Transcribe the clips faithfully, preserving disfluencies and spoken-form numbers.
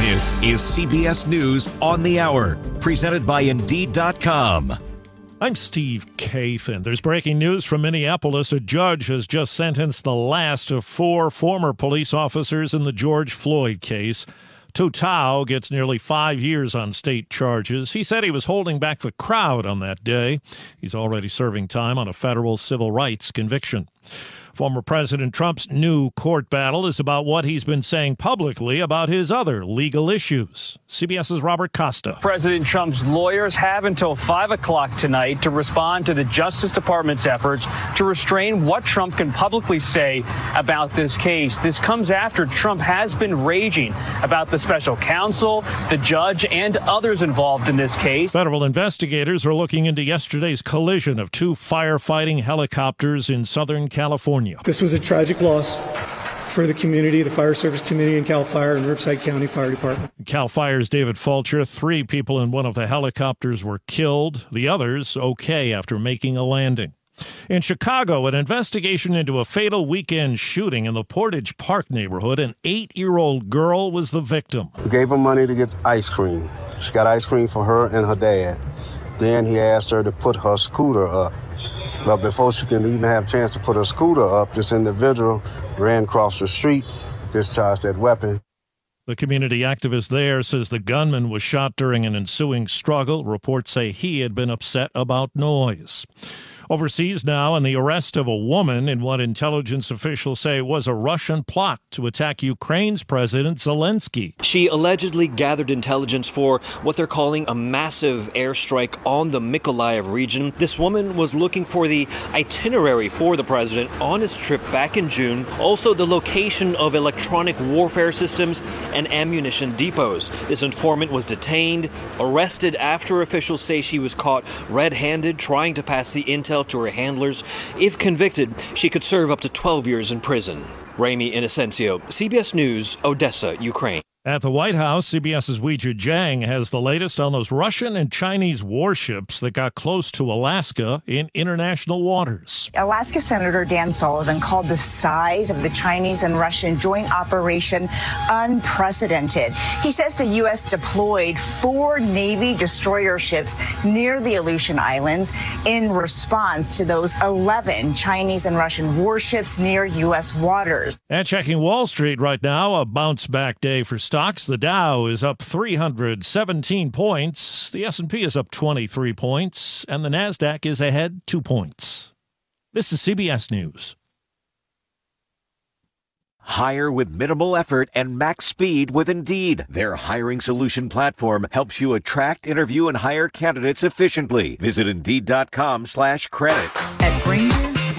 This is C B S News on the Hour, presented by Indeed dot com. I'm Steve Kathan. There's breaking news from Minneapolis. A judge has just sentenced the last of four former police officers in the George Floyd case. Tou Thao gets nearly five years on state charges. He said he was holding back the crowd on that day. He's already serving time on a federal civil rights conviction. Former President Trump's new court battle is about what he's been saying publicly about his other legal issues. CBS's Robert Costa. President Trump's lawyers have until five o'clock tonight to respond to the Justice Department's efforts to restrain what Trump can publicly say about this case. This comes after Trump has been raging about the special counsel, the judge, and others involved in this case. Federal investigators are looking into yesterday's collision of two firefighting helicopters in Southern California. This was a tragic loss for the community, the fire service community in CAL FIRE and Riverside County Fire Department. CAL FIRE's David Fulcher. Three people in one of the helicopters were killed. The others okay after making a landing. In Chicago, an investigation into a fatal weekend shooting in the Portage Park neighborhood. An eight-year-old girl was the victim. He gave her money to get ice cream. She got ice cream for her and her dad. Then he asked her to put her scooter up. But before she can even have a chance to put her scooter up, this individual ran across the street, discharged that weapon. The community activist there says the gunman was shot during an ensuing struggle. Reports say he had been upset about noise. Overseas now, and the arrest of a woman in what intelligence officials say was a Russian plot to attack Ukraine's President Zelensky. She allegedly gathered intelligence for what they're calling a massive airstrike on the Mykolaiv region. This woman was looking for the itinerary for the president on his trip back in June, also the location of electronic warfare systems and ammunition depots. This informant was detained, arrested after officials say she was caught red-handed trying to pass the intel to her handlers. If convicted, she could serve up to twelve years in prison. Ramy Inocencio, C B S News, Odessa, Ukraine. At the White House, CBS's Weijia Jiang has the latest on those Russian and Chinese warships that got close to Alaska in international waters. Alaska Senator Dan Sullivan called the size of the Chinese and Russian joint operation unprecedented. He says the U S deployed four Navy destroyer ships near the Aleutian Islands in response to those eleven Chinese and Russian warships near U S waters. And checking Wall Street right now, a bounce-back day for stocks. The Dow is up three hundred seventeen points, the S and P is up twenty-three points, and the NASDAQ is ahead two points. This is C B S News. Hire with minimal effort and max speed with Indeed. Their hiring solution platform helps you attract, interview, and hire candidates efficiently. Visit Indeed dot com slash credit. At Grainger,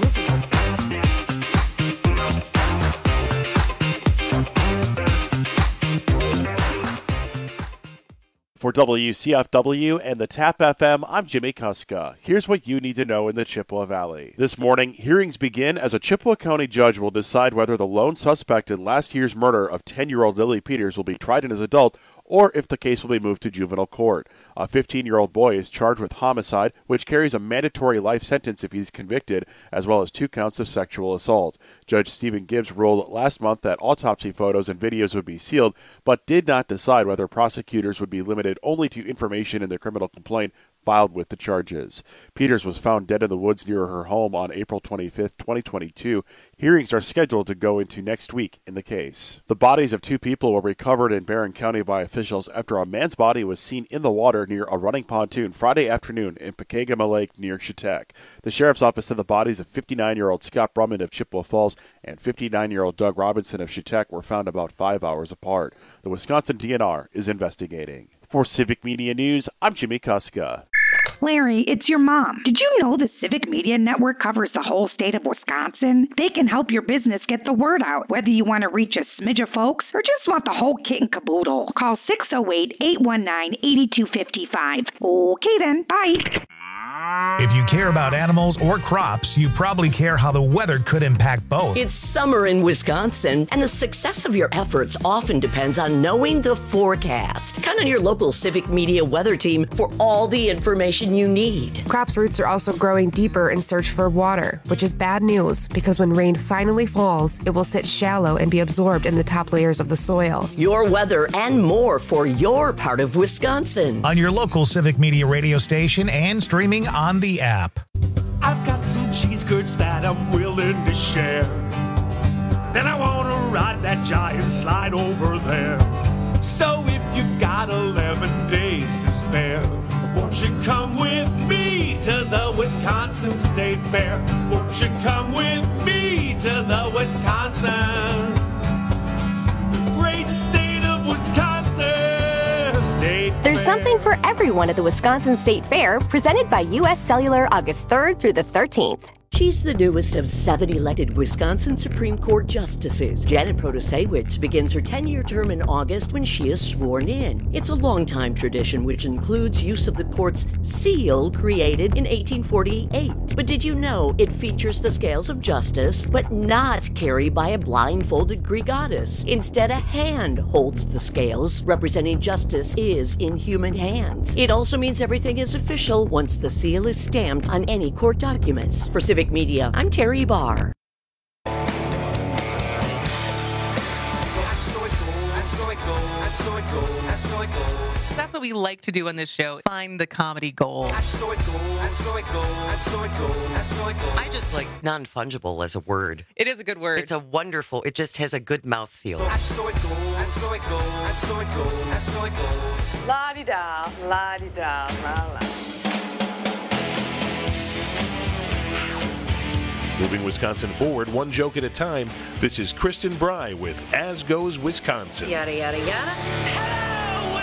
For W C F W and the TAP F M, I'm Jimmy Kuska. Here's what you need to know in the Chippewa Valley. This morning, hearings begin as a Chippewa County judge will decide whether the lone suspect in last year's murder of ten-year-old Lily Peters will be tried as an adult or if the case will be moved to juvenile court. A fifteen-year-old boy is charged with homicide, which carries a mandatory life sentence if he's convicted, as well as two counts of sexual assault. Judge Stephen Gibbs ruled last month that autopsy photos and videos would be sealed, but did not decide whether prosecutors would be limited only to information in the criminal complaint filed with the charges. Peters was found dead in the woods near her home on April twenty-fifth, twenty twenty-two. Hearings are scheduled to go into next week in the case. The bodies of two people were recovered in Barron County by officials after a man's body was seen in the water near a running pontoon Friday afternoon in Pekegama Lake near Chetek. The sheriff's office said the bodies of fifty-nine-year-old Scott Brumman of Chippewa Falls and fifty-nine-year-old Doug Robinson of Chetek were found about five hours apart. The Wisconsin D N R is investigating. For Civic Media News, I'm Jimmy Kuska. Larry, it's your mom. Did you know the Civic Media Network covers the whole state of Wisconsin? They can help your business get the word out, whether you want to reach a smidge of folks or just want the whole kit and caboodle. Call six oh eight, eight one nine, eight two five five. Okay then, bye. If you care about animals or crops, you probably care how the weather could impact both. It's summer in Wisconsin, and the success of your efforts often depends on knowing the forecast. Count on your local Civic Media weather team for all the information you need. Crops' roots are also growing deeper in search for water, which is bad news because when rain finally falls, it will sit shallow and be absorbed in the top layers of the soil. Your weather and more for your part of Wisconsin. On your local Civic Media radio station and streaming on the app. I've got some cheese curds that I'm willing to share. Then I want to ride that giant slide over there. So if you've got eleven days to spare, won't you come with me to the Wisconsin State Fair? Won't you come with me to the Wisconsin, the great state of Wisconsin State There's Fair. something for everyone at the Wisconsin State Fair, presented by U S Cellular August third through the thirteenth. She's the newest of seven elected Wisconsin Supreme Court justices. Janet Protasewicz begins her ten-year term in August when she is sworn in. It's a long-time tradition which includes use of the court's seal created in eighteen forty-eight. But did you know it features the scales of justice, but not carried by a blindfolded Greek goddess? Instead, a hand holds the scales, representing justice is in human hands. It also means everything is official once the seal is stamped on any court documents. For Civic Media, I'm Terry Barr. That's what we like to do on this show. Find the comedy gold. I just like non-fungible as a word. It is a good word. It's a wonderful, it just has a good mouthfeel. La-di-da, la-di-da, la-la. Moving Wisconsin forward, one joke at a time. This is Kristen Bry with As Goes Wisconsin. Yada, yada, yada. Hello,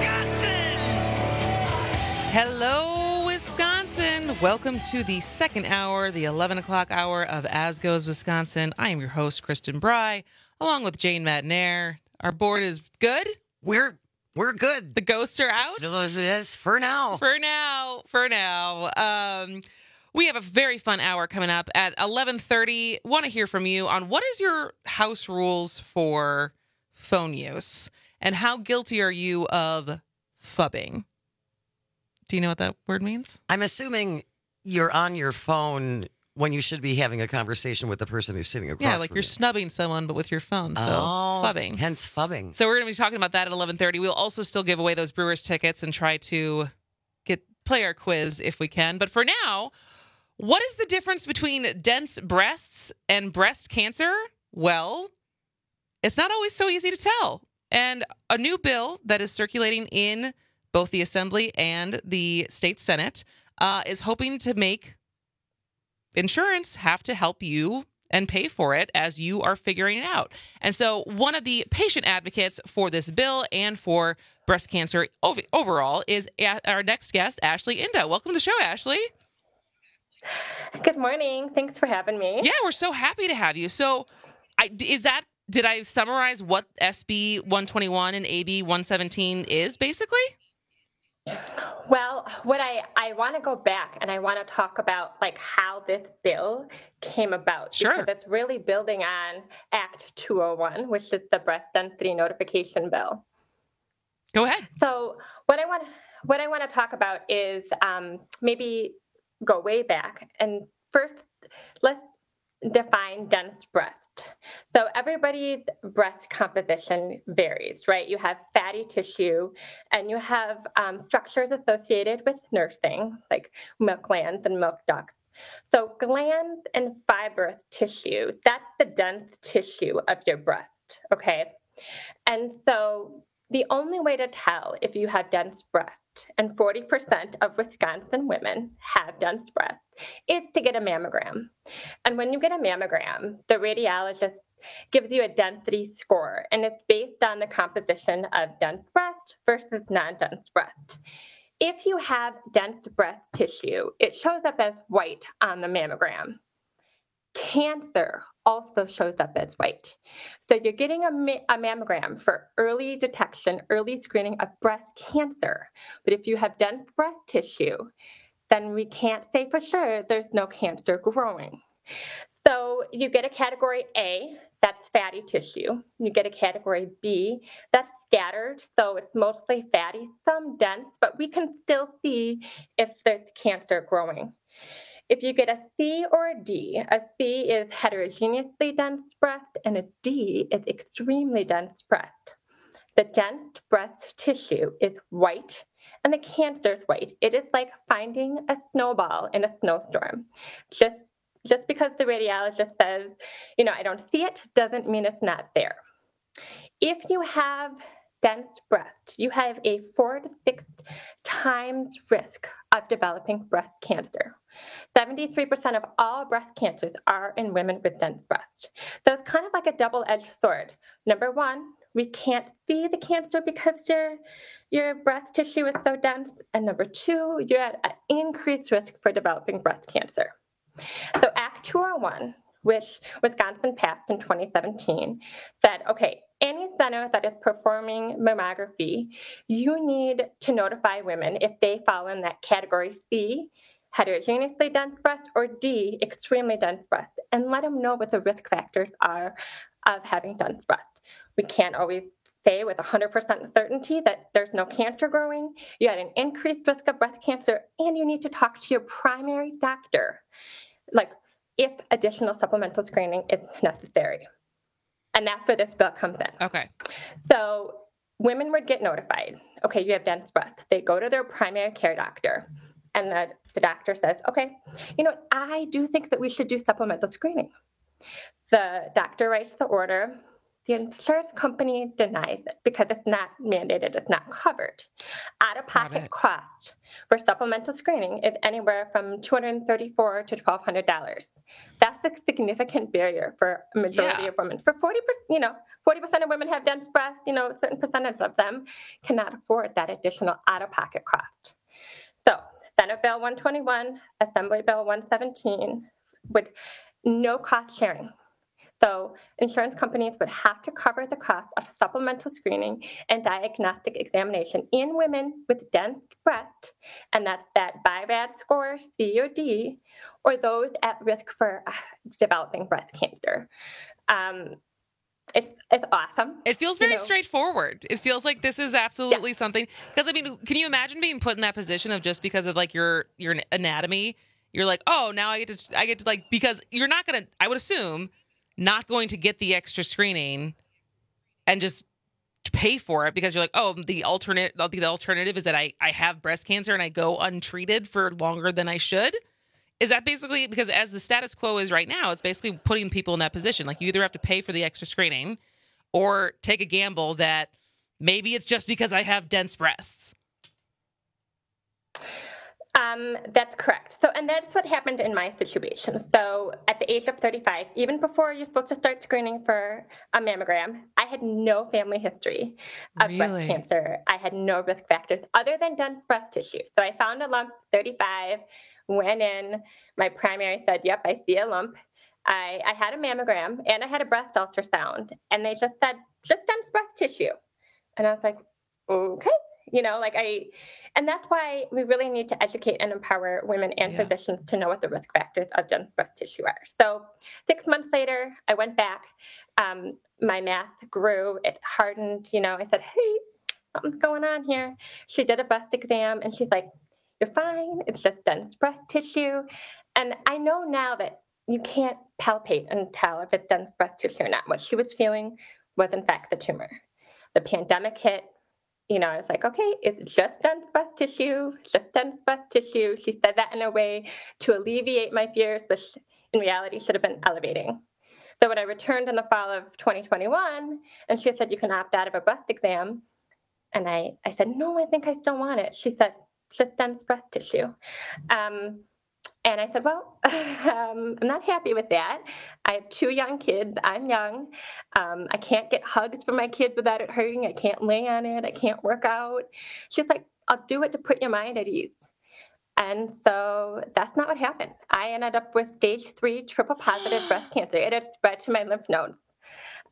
Wisconsin! Hello, Wisconsin! Welcome to the second hour, the eleven o'clock hour of As Goes Wisconsin. I am your host, Kristen Bry, along with Jane Madnair. Our board is good. We're we're good. The ghosts are out. Yes, for now. For now. For now. Um... We have a very fun hour coming up at eleven thirty. Want to hear from you on what is your house rules for phone use and how guilty are you of phubbing? Do you know what that word means? I'm assuming you're on your phone when you should be having a conversation with the person who's sitting across Yeah, like from you're you. snubbing someone, but with your phone. So oh, phubbing. Hence phubbing. So we're going to be talking about that at eleven thirty. We'll also still give away those Brewers tickets and try to get play our quiz if we can. But for now, what is the difference between dense breasts and breast cancer? Well, it's not always so easy to tell. And a new bill that is circulating in both the Assembly and the State Senate uh, is hoping to make insurance have to help you and pay for it as you are figuring it out. And so one of the patient advocates for this bill and for breast cancer ov- overall is a- our next guest, Ashley Inda. Welcome to the show, Ashley. Good morning. Thanks for having me. Yeah, we're so happy to have you. So, I, is that did I summarize what S B one twenty-one and A B one seventeen is basically? Well, what I, I want to go back and I want to talk about like how this bill came about. Sure. Because it's really building on Act two oh one, which is the breast density notification bill. Go ahead. So what I want what I want to talk about is um, maybe go way back. And first, let's define dense breast. So everybody's breast composition varies, right? You have fatty tissue and you have um, structures associated with nursing, like milk glands and milk ducts. So glands and fibrous tissue, that's the dense tissue of your breast, okay? And so the only way to tell if you have dense breast, and forty percent of Wisconsin women have dense breast, is to get a mammogram. And when you get a mammogram, the radiologist gives you a density score, and it's based on the composition of dense breast versus non-dense breast. If you have dense breast tissue, it shows up as white on the mammogram. Cancer also shows up as white. So you're getting a, ma- a mammogram for early detection, early screening of breast cancer. But if you have dense breast tissue, then we can't say for sure there's no cancer growing. So you get a category A, that's fatty tissue. You get a category B, that's scattered, so it's mostly fatty, some dense, but we can still see if there's cancer growing. If you get a C or a D, a C is heterogeneously dense breast, and a D is extremely dense breast. The dense breast tissue is white, and the cancer is white. It is like finding a snowball in a snowstorm. Just, just because the radiologist says, you know, I don't see it, doesn't mean it's not there. If you have dense breast, you have a four to six times risk of developing breast cancer. seventy-three percent of all breast cancers are in women with dense breast. So it's kind of like a double-edged sword. Number one, we can't see the cancer because your, your breast tissue is so dense. And number two, you're at an increased risk for developing breast cancer. So Act two oh one, which Wisconsin passed in twenty seventeen, said, okay, any center that is performing mammography, you need to notify women if they fall in that category C, heterogeneously dense breast, or D, extremely dense breast, and let them know what the risk factors are of having dense breast. We can't always say with one hundred percent certainty that there's no cancer growing. You had an increased risk of breast cancer, and you need to talk to your primary doctor, like if additional supplemental screening is necessary. And that's where this bill comes in. Okay. So women would get notified. Okay, you have dense breast. They go to their primary care doctor, and the, the doctor says, okay, you know, I do think that we should do supplemental screening. The doctor writes the order. The insurance company denies it because it's not mandated, it's not covered. Out-of-pocket cost for supplemental screening is anywhere from two hundred thirty-four dollars to twelve hundred dollars. That's a significant barrier for a majority Yeah. of women. For forty percent, you know, forty percent of women have dense breast, you know, a certain percentage of them cannot afford that additional out-of-pocket cost. So Senate Bill one twenty-one, Assembly Bill one seventeen would no cost sharing. So insurance companies would have to cover the cost of supplemental screening and diagnostic examination in women with dense breast, and that's that B I R A D score, C or D, or those at risk for uh, developing breast cancer. Um, it's it's awesome. It feels very you know? straightforward. It feels like this is absolutely yeah. something. Because I mean, can you imagine being put in that position of just because of like your your anatomy, you're like, oh, now I get to I get to like because you're not gonna. I would assume. Not going to get the extra screening and just pay for it because you're like, oh, the alternate, the alternative is that I, I have breast cancer and I go untreated for longer than I should. Is that basically because as the status quo is right now, it's basically putting people in that position. Like you either have to pay for the extra screening or take a gamble that maybe it's just because I have dense breasts. Um, that's correct. So, and that's what happened in my situation. So at the age of thirty-five, even before you're supposed to start screening for a mammogram, I had no family history of really? breast cancer. I had no risk factors other than dense breast tissue. So I found a lump, thirty-five, went in. My primary said, yep, I see a lump. I, I had a mammogram and I had a breast ultrasound. And they just said, just dense breast tissue. And I was like, okay. You know, like I, and that's why we really need to educate and empower women and yeah. physicians to know what the risk factors of dense breast tissue are. So six months later, I went back. Um, my mass grew. It hardened. You know, I said, hey, something's going on here. She did a breast exam and she's like, you're fine. It's just dense breast tissue. And I know now that you can't palpate and tell if it's dense breast tissue or not. What she was feeling was, in fact, the tumor. The pandemic hit. You know, I was like, okay, it's just dense breast tissue, just dense breast tissue. She said that in a way to alleviate my fears, but in reality should have been elevating. So when I returned in the fall of twenty twenty-one, and she said, you can opt out of a breast exam. And I, I said, no, I think I still want it. She said, just dense breast tissue. Um, And I said, well, um, I'm not happy with that. I have two young kids. I'm young. Um, I can't get hugs from my kids without it hurting. I can't lay on it. I can't work out. She's like, I'll do it to put your mind at ease. And so that's not what happened. I ended up with stage three triple positive breast cancer. It had spread to my lymph nodes.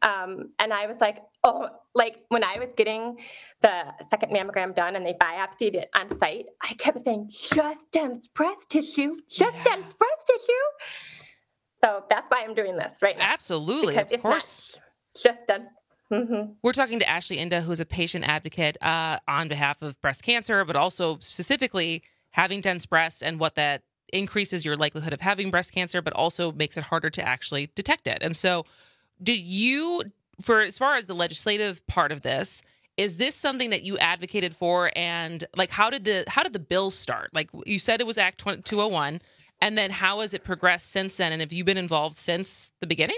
Um, and I was like, oh, like when I was getting the second mammogram done and they biopsied it on site, I kept saying, just dense breast tissue, just yeah. dense breast tissue. So that's why I'm doing this right now. Absolutely, because of course. Just dense. Mm-hmm. We're talking to Ashley Inda, who's a patient advocate uh, on behalf of breast cancer, but also specifically having dense breasts and what that increases your likelihood of having breast cancer, but also makes it harder to actually detect it. And so did you, for as far as the legislative part of this, is this something that you advocated for? And like, how did the how did the bill start? Like you said, it was Act two oh one, and then how has it progressed since then? And have you been involved since the beginning?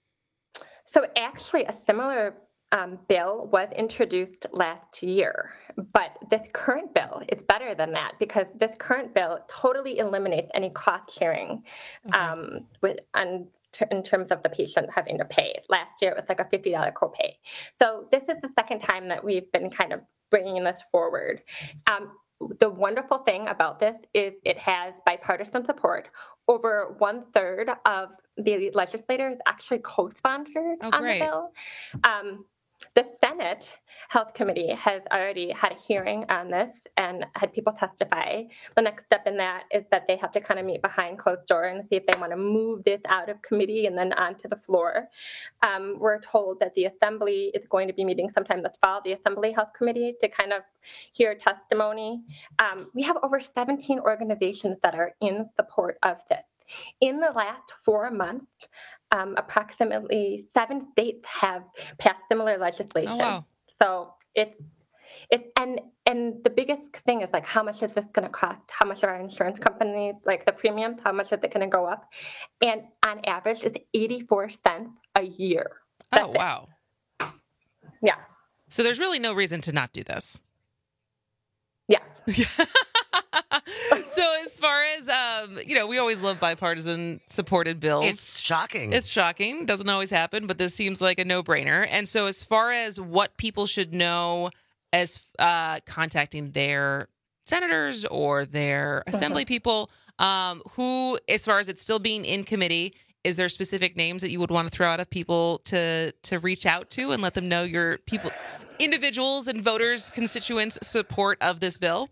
So actually, a similar um, bill was introduced last year, but this current bill, it's better than that because this current bill totally eliminates any cost sharing okay. um, with on. in terms of the patient having to pay. Last year, it was like a fifty dollars copay. So this is the second time that we've been kind of bringing this forward. Um, the wonderful thing about this is it has bipartisan support. Over one third of the legislators actually co-sponsored oh, on the bill. Um, The Senate Health Committee has already had a hearing on this and had people testify. The next step in that is that they have to kind of meet behind closed door and see if they want to move this out of committee and then onto the floor. Um, we're told that the Assembly is going to be meeting sometime this fall, the Assembly Health Committee, to kind of hear testimony. Um, we have over seventeen organizations that are in support of this. In the last four months, um, approximately seven states have passed similar legislation. Oh, wow. So it's it's and and the biggest thing is like, how much is this going to cost? How much are our insurance companies, like the premiums, how much is it going to go up? And on average, it's eighty-four cents a year. That's oh, wow. It. Yeah. So there's really no reason to not do this. Yeah. So as far as, um, you know, we always love bipartisan supported bills. It's shocking. It's shocking. Doesn't always happen, but this seems like a no-brainer. And so as far as what people should know as uh, contacting their senators or their assembly people, um, who, as far as it's still being in committee, is there specific names that you would want to throw out of people to to reach out to and let them know your people, individuals and voters, constituents' support of this bill?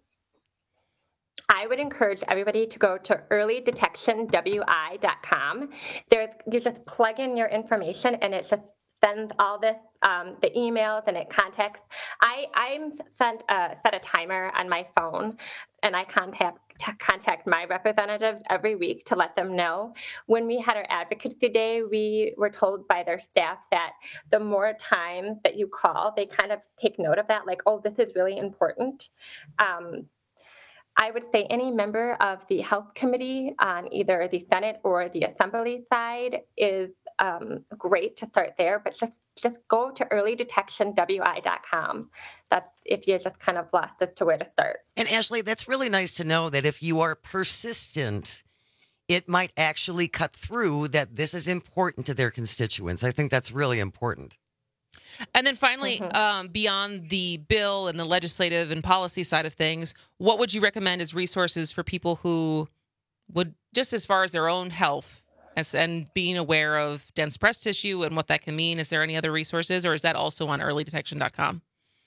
I would encourage everybody to go to early detection w i dot com. There's, you just plug in your information and it just sends all this, um, the emails and it contacts. I, I'm sent a, set a timer on my phone and I contact contact my representative every week to let them know. When we had our advocacy day, we were told by their staff that the more times that you call, they kind of take note of that, like, oh, this is really important. Um, I would say any member of the Health Committee on either the Senate or the Assembly side is um, great to start there, but just, just go to early detection w i dot com. That's if you're just kind of lost as to where to start. And Ashley, that's really nice to know that if you are persistent, it might actually cut through that this is important to their constituents. I think that's really important. And then finally, Mm-hmm. um, beyond the bill and the legislative and policy side of things, what would you recommend as resources for people who would, just as far as their own health and, and being aware of dense breast tissue and what that can mean? Is there any other resources, or is that also on early detection dot com?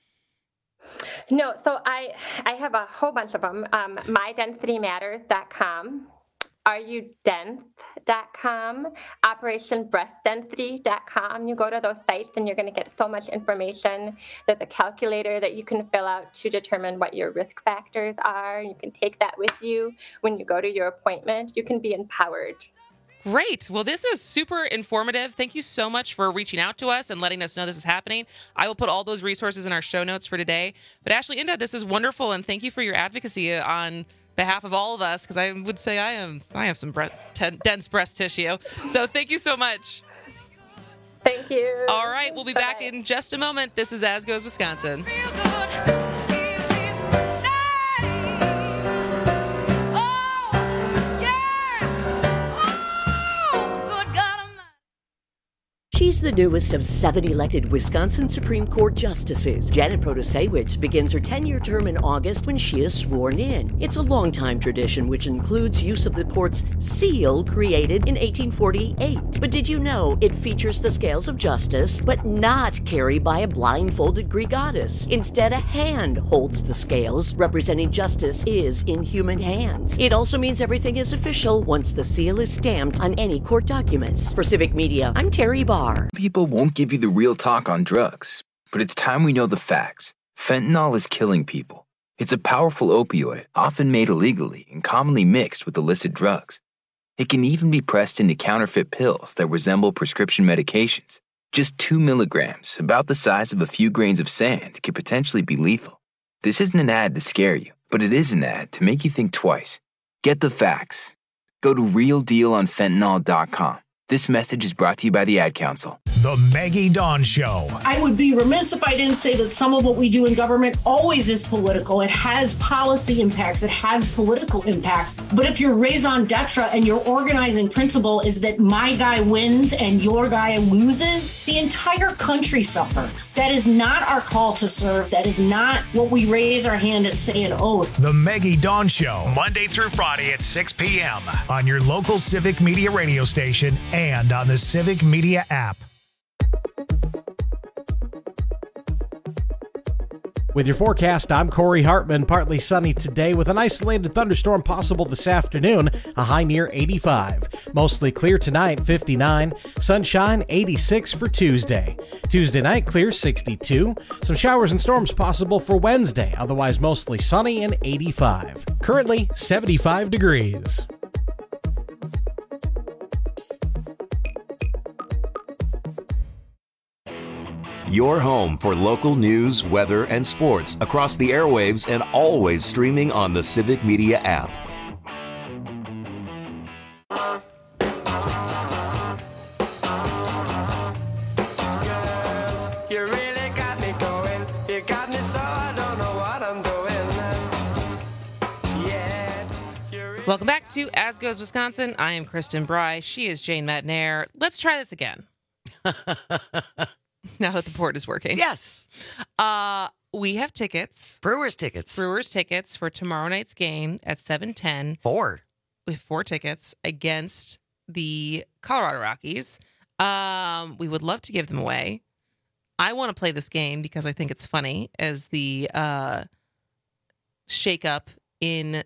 No, so I I have a whole bunch of them. Um, my density matters dot com. are you dense dot com, operation breast density dot com. You go to those sites and you're going to get so much information. There's a calculator that you can fill out to determine what your risk factors are. You can take that with you when you go to your appointment. You can be empowered. Great. Well, this was super informative. Thank you so much for reaching out to us and letting us know this is happening. I will put all those resources in our show notes for today. But Ashley Inda, this is wonderful, and thank you for your advocacy on behalf of all of us, because I would say I am I have some bre- ten, dense breast tissue. So thank you so much. Thank you. All right, we'll be Bye. back in just a moment. This is As Goes Wisconsin. She's the newest of seven elected Wisconsin Supreme Court justices. Janet Protasewicz begins her ten-year term in August when she is sworn in. It's a long-time tradition which includes use of the court's seal created in eighteen forty-eight. But did you know it features the scales of justice, but not carried by a blindfolded Greek goddess? Instead, a hand holds the scales, representing justice is in human hands. It also means everything is official once the seal is stamped on any court documents. For Civic Media, I'm Terry Barr. People won't give you the real talk on drugs, but it's time we know the facts. Fentanyl is killing people. It's a powerful opioid, often made illegally and commonly mixed with illicit drugs. It can even be pressed into counterfeit pills that resemble prescription medications. Just two milligrams, about the size of a few grains of sand, could potentially be lethal. This isn't an ad to scare you, but it is an ad to make you think twice. Get the facts. Go to real deal on fentanyl dot com. This message is brought to you by the Ad Council. The Maggie Dawn Show. I would be remiss if I didn't say that some of what we do in government always is political. It has policy impacts. It has political impacts. But if your raison d'etre and your organizing principle is that my guy wins and your guy loses, the entire country suffers. That is not our call to serve. That is not what we raise our hand and say an oath. The Maggie Dawn Show, Monday through Friday at six p.m. on your local Civic Media radio station and on the Civic Media app. With your forecast, I'm Corey Hartman. Partly sunny today with an isolated thunderstorm possible this afternoon, a high near eighty-five. Mostly clear tonight, fifty-nine. Sunshine, eighty-six for Tuesday. Tuesday night, clear, sixty-two. Some showers and storms possible for Wednesday, otherwise mostly sunny and eighty-five. Currently, seventy-five degrees. Your home for local news, weather, and sports across the airwaves and always streaming on the Civic Media app. You really got me going. You got me so I don't know what I'm doing. Yeah. Welcome back to As Goes Wisconsin. I am Kristen Bry. She is Jane Matnair. Let's try this again. Now that the board is working. Yes. Uh, we have tickets. Brewers tickets. Brewers tickets for tomorrow night's game at seven ten. Four. We have four tickets against the Colorado Rockies. Um, we would love to give them away. I want to play this game because I think it's funny as the uh, shakeup in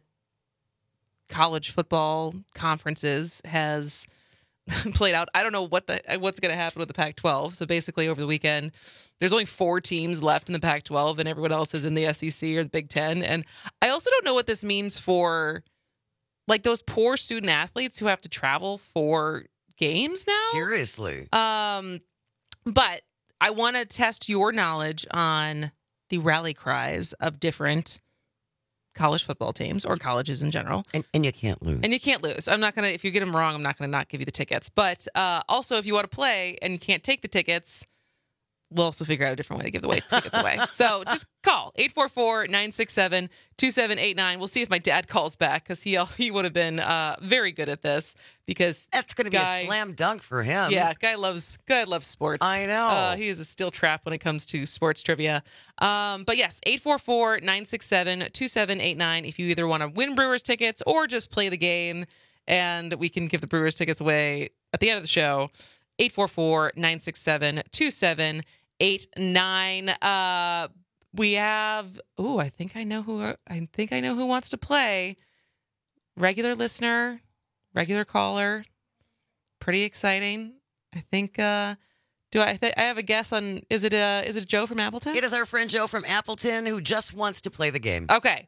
college football conferences has played out. I don't know what the what's going to happen with the Pac twelve. So basically over the weekend, there's only four teams left in the Pac twelve and everyone else is in the S E C or the Big Ten. And I also don't know what this means for like those poor student athletes who have to travel for games now. Seriously. Um, but I want to test your knowledge on the rally cries of different college football teams or colleges in general. And, and you can't lose. And you can't lose. I'm not going to, if you get them wrong, I'm not going to not give you the tickets. But uh, also, if you want to play and can't take the tickets, we'll also figure out a different way to give the way, tickets away. So just call eight four four, nine six seven, two seven eight nine. We'll see if my dad calls back because he he would have been uh, very good at this because that's going to be a slam dunk for him. Yeah, guy loves guy loves sports. I know. Uh, he is a steel trap when it comes to sports trivia. Um, but yes, eight four four, nine six seven, two seven eight nine. If you either want to win Brewers tickets or just play the game, and we can give the Brewers tickets away at the end of the show. eight four four, nine six seven, two seven eight nine. Uh, we have. Oh, I think I know who. I think I know who wants to play. Regular listener, regular caller. Pretty exciting. I think. Uh, do I? Th- I have a guess on. Is it? Uh, is it Joe from Appleton? It is our friend Joe from Appleton who just wants to play the game. Okay,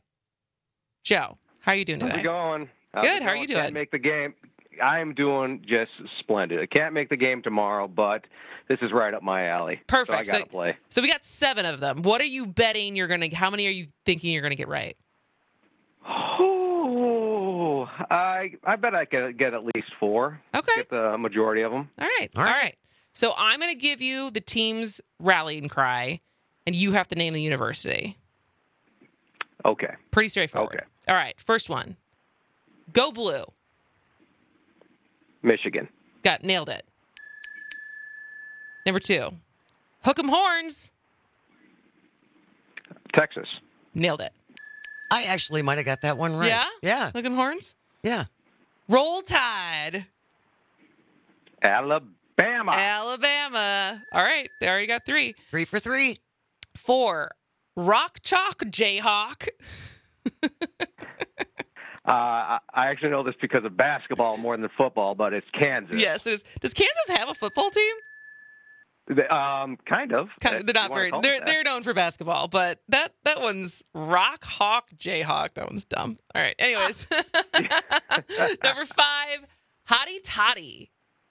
Joe, how are you doing today? How's it going? How's Good. it How are going? you doing? Can't make the game. I'm doing just splendid. I can't make the game tomorrow, but this is right up my alley. Perfect. So I gotta so, play. So we got seven of them. What are you betting you're gonna? How many are you thinking you're gonna get right? Oh, I I bet I could get at least four. Okay. Get the majority of them. All right. All right. All right. So I'm gonna give you the team's rallying cry, and you have to name the university. Okay. Pretty straightforward. Okay. All right. First one. Go Blue. Michigan. Got nailed it. Number two, Hook 'em Horns. Texas. Nailed it. I actually might have got that one right. Yeah? Yeah. Hook 'em Horns? Yeah. Roll Tide. Alabama. Alabama. All right. They already got three. Three for three. Four, Rock Chalk Jayhawk. Uh, I I actually know this because of basketball more than football, but it's Kansas. Yes, it is. Does Kansas have a football team? They- Um, kind of. Kind of. They're not very. They're they're known for basketball, but that that one's Rock Hawk Jayhawk. That one's dumb. All right. Anyways, number five, Hottie Toddy.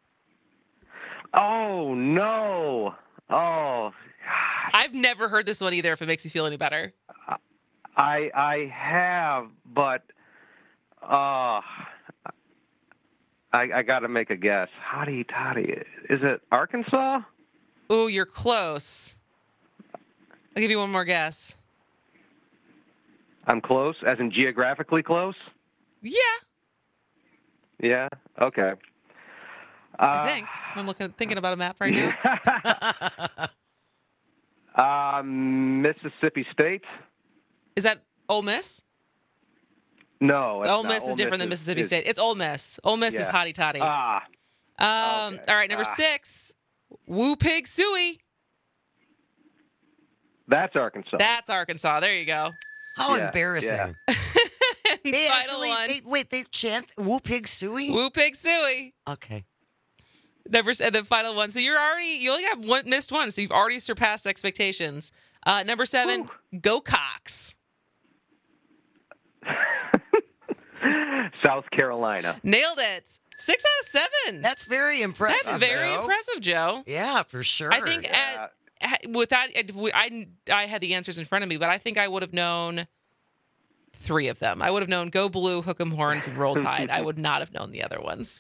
Oh no! Oh, I've never heard this one either. If it makes you feel any better. I I have, but uh, I I got to make a guess. Hottie toddy. Is it Arkansas? Ooh, you're close. I'll give you one more guess. I'm close, as in geographically close. Yeah. Yeah. Okay. I think I'm looking, thinking about a map right now. Uh, Mississippi State. Is that Ole Miss? No, it's Ole not. Miss is Ole different than is- Mississippi is- State. It's Ole Miss. Ole Miss is Yeah. Hottie Toddy. Ah. Um, Okay. All right, number Ah. six, Woo Pig Suey. That's Arkansas. That's Arkansas. There you go. How Yeah, embarrassing. They Final actually, one. they, wait, they chant Woo Pig Suey? Woo Pig Suey. Okay. Never and the final one. So you're already you only have one missed one, so you've already surpassed expectations. Uh, number seven, Go Cox. South Carolina. Nailed it. Six out of seven. That's very impressive. That's very Joe. impressive, Joe. Yeah, for sure. I think at, at, with that, I, I had the answers in front of me, but I think I would have known three of them. I would have known Go Blue, Hook 'em Horns, and Roll Tide. I would not have known the other ones.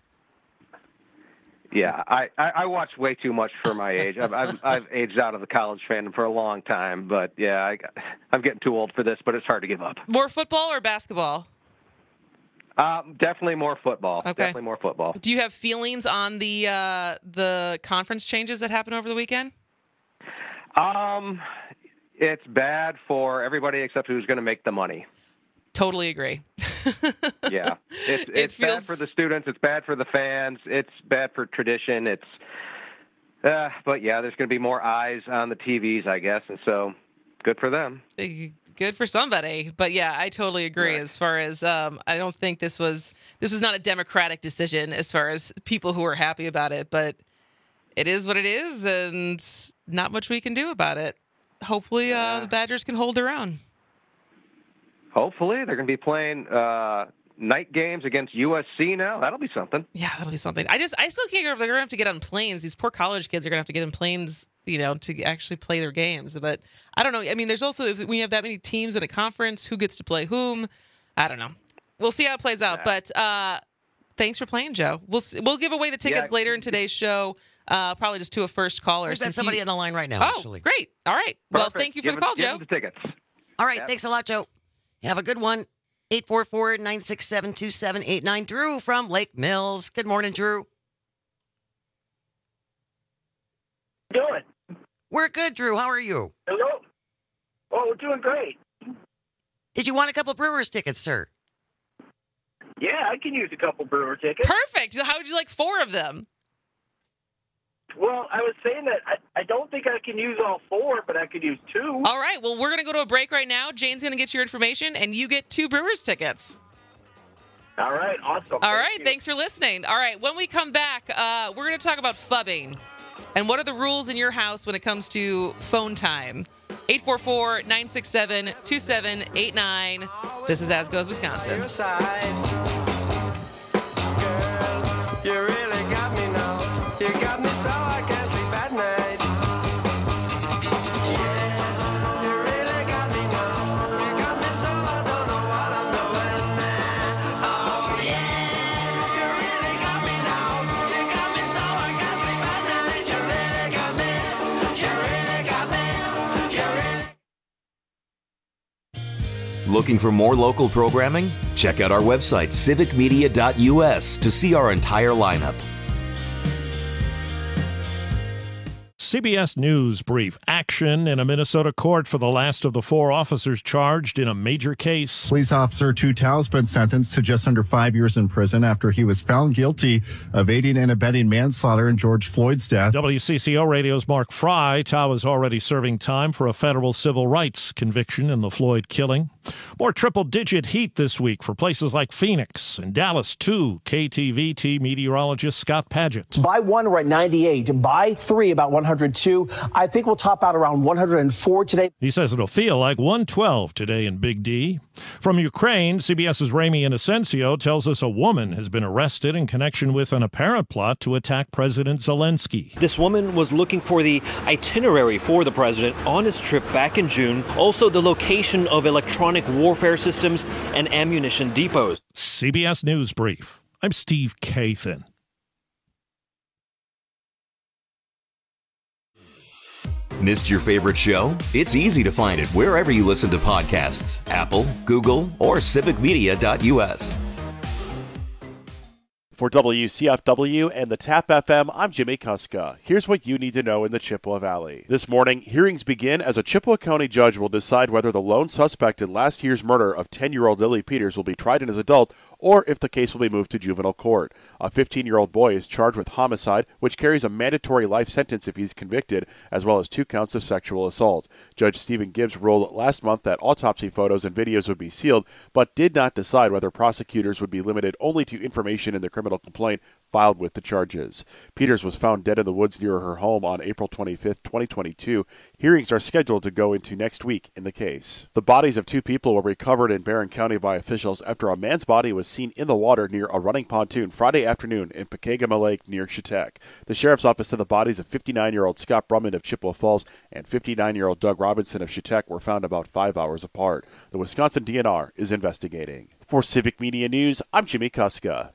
Yeah, I, I, I watch way too much for my age. I've, I've I've aged out of the college fandom for a long time, but yeah, I, I'm getting too old for this. But it's hard to give up. More football or basketball? Um, definitely more football. Okay. Definitely more football. Do you have feelings on the uh, the conference changes that happened over the weekend? Um, it's bad for everybody except who's going to make the money. Totally agree. Yeah, it's It it's feels- bad for the students. It's bad for the fans. It's bad for tradition. It's, uh, but yeah, there's going to be more eyes on the T Vs, I guess, and so good for them. Good for somebody, but yeah, I totally agree. Right. As far as um, I don't think this was this was not a democratic decision as far as people who are happy about it, but it is what it is, and not much we can do about it. Hopefully, uh, the Badgers can hold their own. Hopefully, they're going to be playing uh, night games against U S C now. That'll be something. Yeah, that'll be something. I just I still can't get over they're gonna have to get on planes. These poor college kids are gonna have to get on planes, you know, to actually play their games. But I don't know. I mean, there's also if when you have that many teams in a conference, who gets to play whom? I don't know. We'll see how it plays out. But uh, thanks for playing, Joe. We'll s- we'll give away the tickets Yeah. later in today's show. Uh, probably just to a first caller. We've got since somebody you- on the line right now, Oh, actually. great. All right. Well, Perfect. thank you for Give the them- call, give Joe. them the tickets. All right, Yep. thanks a lot, Joe. Have a good one. eight four four, nine six seven, two seven eight nine. Drew from Lake Mills. Good morning, Drew. Doing? We're good, Drew. How are you? Hello? Oh, we're doing great. Did you want a couple Brewers tickets, sir? Yeah, I can use a couple Brewer tickets. Perfect. How would you like four of them? Well, I was saying that I, I don't think I can use all four, but I could use two. All right. Well, we're going to go to a break right now. Jane's going to get your information, and you get two Brewers tickets. All right, awesome. All right. Thanks for listening. All right. When we come back, uh, we're going to talk about phubbing. And what are the rules in your house when it comes to phone time? eight four four, nine six seven, two seven eight nine. This is As Goes Wisconsin. You really got me now. You got me so I can't sleep at night. Yeah, you really got me now. You got me so I don't know what I'm doing. Oh yeah, you really got me now. You got me so I can't sleep at night. You really got me. You really got me. You really. Looking for more local programming? Check out our website, civic media dot u s, to see our entire lineup. C B S News brief. Action in a Minnesota court for the last of the four officers charged in a major case. Police officer Tutow's been sentenced to just under five years in prison after he was found guilty of aiding and abetting manslaughter in George Floyd's death. W C C O Radio's Mark Fry. Tao is already serving time for a federal civil rights conviction in the Floyd killing. More triple-digit heat this week for places like Phoenix and Dallas, too. K T V T meteorologist Scott Paget. By one, we're at ninety-eight. By three, about one hundred two. I think we'll top out around one hundred four today. He says it'll feel like one twelve today in Big D. From Ukraine, CBS's Ramy Inocencio tells us a woman has been arrested in connection with an apparent plot to attack President Zelensky. This woman was looking for the itinerary for the president on his trip back in June, also the location of electronic warfare systems and ammunition depots. C B S News Brief. I'm Steve Kathan. Missed your favorite show? It's easy to find it wherever you listen to podcasts. Apple, Google, or civic media dot U S. For W C F W and the TAP F M, I'm Jimmy Kuska. Here's what you need to know in the Chippewa Valley. This morning, hearings begin as a Chippewa County judge will decide whether the lone suspect in last year's murder of ten-year-old Lily Peters will be tried as an adult or if the case will be moved to juvenile court. A fifteen-year-old boy is charged with homicide, which carries a mandatory life sentence if he's convicted, as well as two counts of sexual assault. Judge Stephen Gibbs ruled last month that autopsy photos and videos would be sealed, but did not decide whether prosecutors would be limited only to information in the criminal complaint filed with the charges. Peters was found dead in the woods near her home on April twenty-fifth, twenty twenty-two. Hearings are scheduled to go into next week in the case. The bodies of two people were recovered in Barron County by officials after a man's body was seen in the water near a running pontoon Friday afternoon in Pekegama Lake near Chetek. The sheriff's office said the bodies of fifty-nine-year-old Scott Brumman of Chippewa Falls and fifty-nine-year-old Doug Robinson of Chetek were found about five hours apart. The Wisconsin D N R is investigating. For Civic Media News, I'm Jimmy Kuska.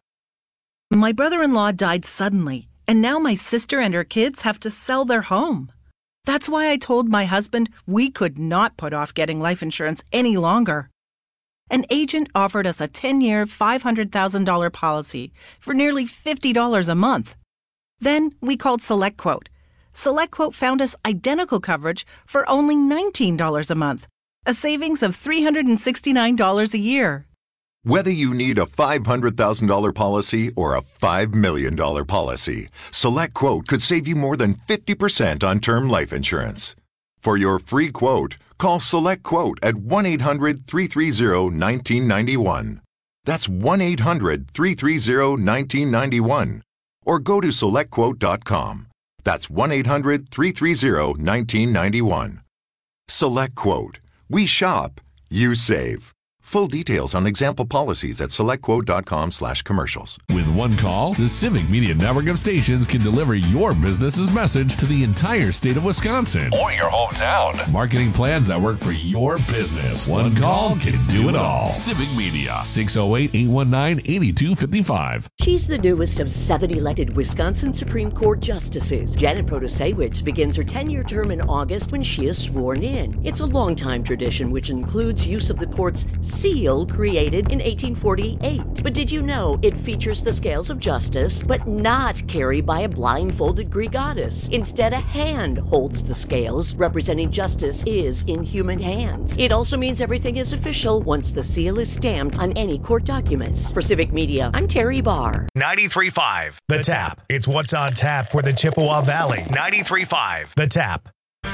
My brother-in-law died suddenly, and now my sister and her kids have to sell their home. That's why I told my husband we could not put off getting life insurance any longer. An agent offered us a ten-year, five hundred thousand dollars policy for nearly fifty dollars a month. Then we called SelectQuote. SelectQuote found us identical coverage for only nineteen dollars a month, a savings of three hundred sixty-nine dollars a year. Whether you need a five hundred thousand dollars policy or a five million dollars policy, SelectQuote could save you more than fifty percent on term life insurance. For your free quote, call SelectQuote at one eight hundred, three three zero, one nine nine one. That's one eight hundred, three three zero, one nine nine one. Or go to select quote dot com. That's one eight hundred, three three zero, one nine nine one. SelectQuote. We shop, you save. Full details on example policies at select quote dot com slash commercials. With one call, the Civic Media network of stations can deliver your business's message to the entire state of Wisconsin. Or your hometown. Marketing plans that work for your business. One call can do it all. Civic Media. six oh eight, eight one nine, eight two five five. She's the newest of seven elected Wisconsin Supreme Court justices. Janet Protasewicz begins her ten-year term in August when she is sworn in. It's a long-time tradition which includes use of the court's seal created in eighteen forty-eight. But did you know it features the scales of justice, but not carried by a blindfolded Greek goddess? Instead, a hand holds the scales, representing justice is in human hands. It also means everything is official once the seal is stamped on any court documents. For Civic Media, I'm Terry Barr. ninety-three point five The Tap. It's what's on tap for the Chippewa Valley. ninety-three point five The Tap.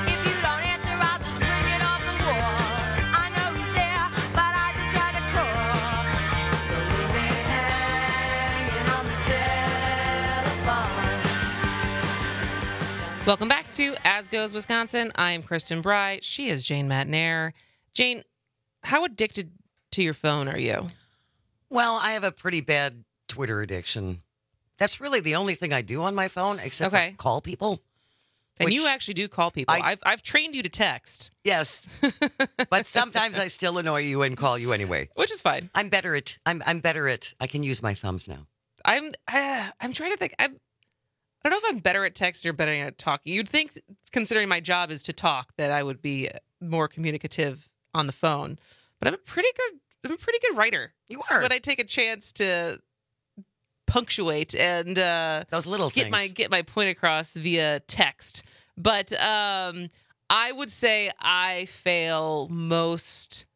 Welcome back to As Goes Wisconsin. I'm Kristen Bry. She is Jane Matnair. Jane, how addicted to your phone are you? Well, I have a pretty bad Twitter addiction. That's really the only thing I do on my phone, except okay. for call people. And you actually do call people. I, I've I've trained you to text. Yes, but sometimes I still annoy you and call you anyway, which is fine. I'm better at I'm I'm better at I can use my thumbs now. I'm uh, I'm trying to think. I'm, I don't know if I'm better at texting or better at talking. You'd think, considering my job is to talk, that I would be more communicative on the phone. But I'm a pretty good I'm a pretty good writer. You are. When I take a chance to punctuate and uh, those little get things. my get my point across via text. But um, I would say I fail most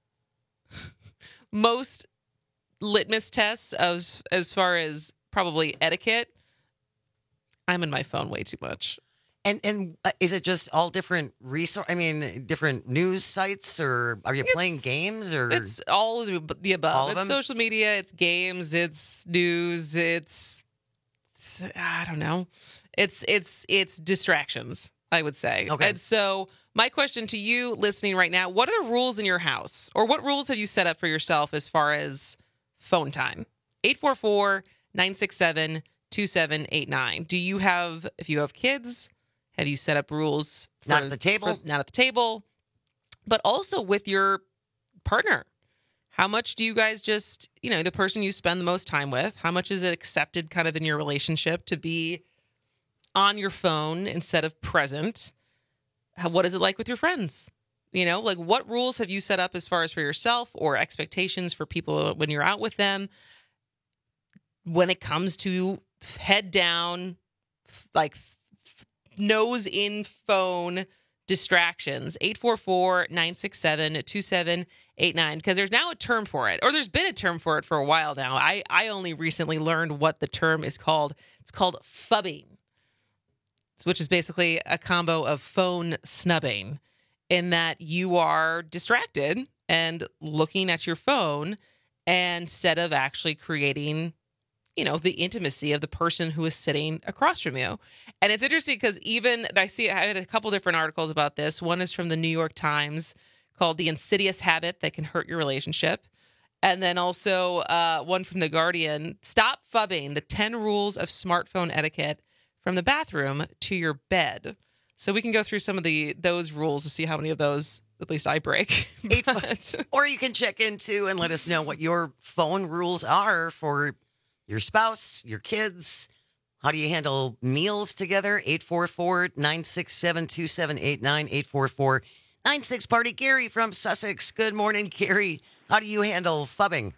most litmus tests as as far as probably etiquette. I'm in my phone way too much. And and uh, is it just all different resource? I mean, different news sites, or are you It's- playing games, or It's all of the the above. All of It's them? social media, it's games, it's news, it's, it's I don't know. It's it's it's distractions, I would say. Okay. And so my question to you listening right now, what are the rules in your house? Or what rules have you set up for yourself as far as phone time? eight four four, nine six seven, two seven eight nine. Do you have, if you have kids, have you set up rules? For, Not at the table? for- not at the table. But also with your partner. How much do you guys just, you know, the person you spend the most time with, how much is it accepted kind of in your relationship to be on your phone instead of present? How, what is it like with your friends? You know, like what rules have you set up as far as for yourself or expectations for people when you're out with them? When it comes to head down, like nose in phone distractions, eight four four, nine six seven, two seven eight nine, because there's now a term for it, or there's been a term for it for a while now. I, I only recently learned what the term is called. It's called phubbing, which is basically a combo of phone snubbing, in that you are distracted and looking at your phone instead of actually creating, you know, the intimacy of the person who is sitting across from you. And it's interesting because even I see, I had a couple different articles about this. One is from the New York Times called The Insidious Habit That Can Hurt Your Relationship. And then also uh, one from The Guardian, Stop Phubbing, the ten Rules of Smartphone Etiquette from the Bathroom to Your Bed. So we can go through some of the those rules to see how many of those, at least I break. But, or you can check into and let us know what your phone rules are for your spouse, your kids. How do you handle meals together? eight four four, nine six seven, two seven eight nine, eight four four, nine six Party. Gary from Sussex. Good morning, Gary. How do you handle phubbing?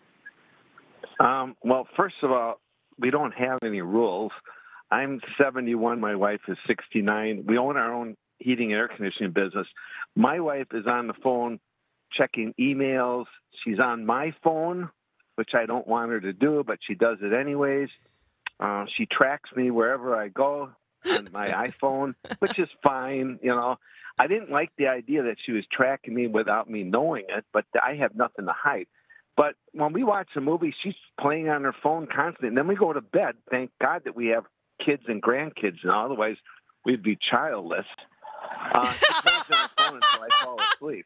Um, well, first of all, we don't have any rules. I'm seventy-one. My wife is sixty-nine. We own our own heating and air conditioning business. My wife is on the phone checking emails. She's on my phone, which I don't want her to do, but she does it anyways. Uh, she tracks me wherever I go on my iPhone, which is fine. You know, I didn't like the idea that she was tracking me without me knowing it, but I have nothing to hide. But when we watch a movie, she's playing on her phone constantly. And then we go to bed. Thank God that we have kids and grandkids now. Otherwise, we'd be childless. Uh, she plays on her phone until I fall asleep.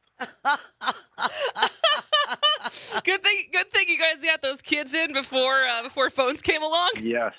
good thing, good thing you guys got those kids in before uh, before phones came along. Yes.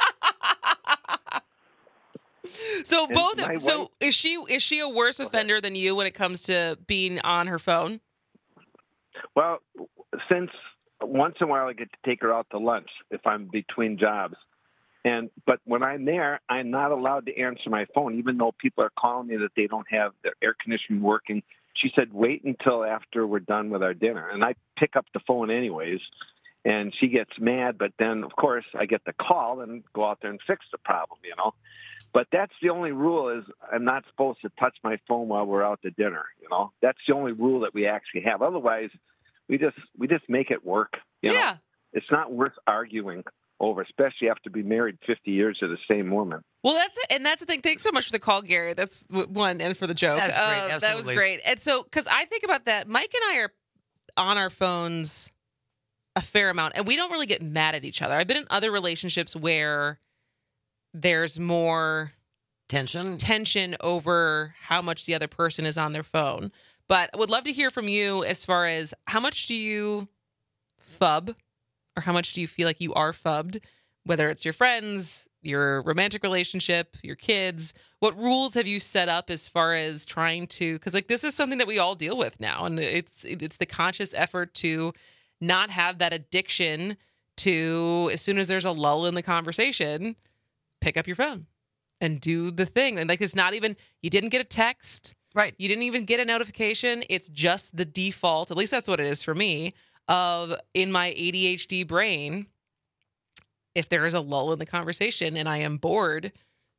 So And both. my So wife- is she is she a worse offender than you when it comes to being on her phone? Well, since once in a while I get to take her out to lunch if I'm between jobs. And but when I'm there, I'm not allowed to answer my phone, even though people are calling me that they don't have their air conditioning working. She said, wait until after we're done with our dinner. And I pick up the phone anyways, and she gets mad. But then, of course, I get the call and go out there and fix the problem, you know. But that's the only rule, is I'm not supposed to touch my phone while we're out to dinner, you know. That's the only rule that we actually have. Otherwise, we just we just make it work, you know. Yeah. It's not worth arguing over, especially after being married fifty years to the same woman. Well, that's it, and that's the thing. Thanks so much for the call, Gary. That's w- one, and for the joke. That's great, Uh, that was absolutely. great. And so, because I think about that, Mike and I are on our phones a fair amount, and we don't really get mad at each other. I've been in other relationships where there's more tension, tension over how much the other person is on their phone. But I would love to hear from you as far as how much do you phub, or how much do you feel like you are phubbed, whether it's your friends, your romantic relationship, your kids. What rules have you set up as far as trying to, because like this is something that we all deal with now, and it's it's the conscious effort to not have that addiction to, as soon as there's a lull in the conversation, pick up your phone and do the thing. And like, it's not even, you didn't get a text, right? You didn't even get a notification. It's just the default, at least that's what it is for me, of in my A D H D brain, if there is a lull in the conversation and I am bored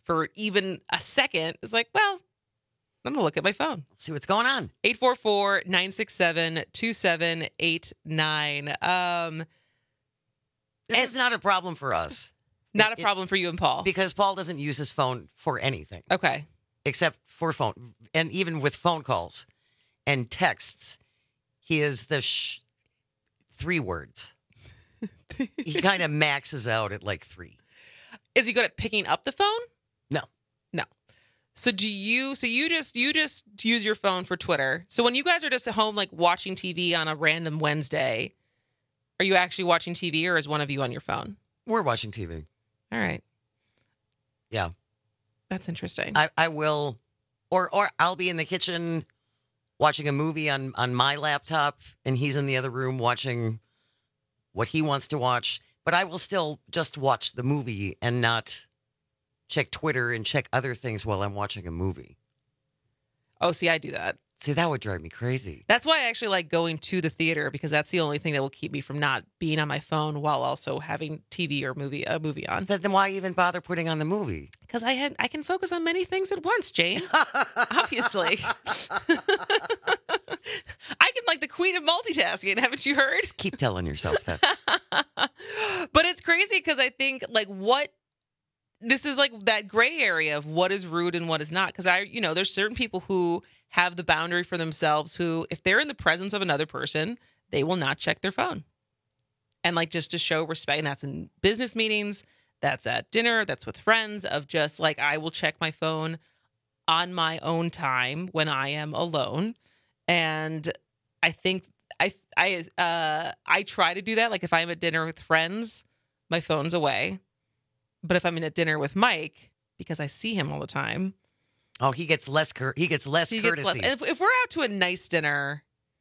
for even a second, it's like, well, I'm going to look at my phone. See what's going on. eight four four, nine six seven, two seven eight nine. Um, this is not a problem for us. Not a problem for you and Paul. Because Paul doesn't use his phone for anything. Okay. Except for phone. And even with phone calls and texts, he is the sh- three words. He kind of maxes out at like three. Is he good at picking up the phone? No. No. So do you, so you just, you just use your phone for Twitter. So when you guys are just at home, like watching T V on a random Wednesday, are you actually watching T V or is one of you on your phone? We're watching T V. All right. Yeah. That's interesting. I, I will, or or I'll be in the kitchen watching a movie on, on my laptop and he's in the other room watching what he wants to watch. But I will still just watch the movie and not check Twitter and check other things while I'm watching a movie. Oh, see, I do that. See, that would drive me crazy. That's why I actually like going to the theater because that's the only thing that will keep me from not being on my phone while also having T V or movie a movie on. Then why even bother putting on the movie? Because I had I can focus on many things at once, Jane. Obviously. I can like the queen of multitasking, haven't you heard? Just keep telling yourself that. But it's crazy because I think like what this is like that gray area of what is rude and what is not. Because I, you know, there's certain people who have the boundary for themselves who, if they're in the presence of another person, they will not check their phone. And like just to show respect, and that's in business meetings, that's at dinner, that's with friends, of just like, I will check my phone on my own time when I am alone. And I think I, I, uh, I try to do that. Like if I'm at dinner with friends, my phone's away. But if I'm in a dinner with Mike, because I see him all the time, oh, he gets less. Cur- he gets less he courtesy. Gets less. And if, if we're out to a nice dinner,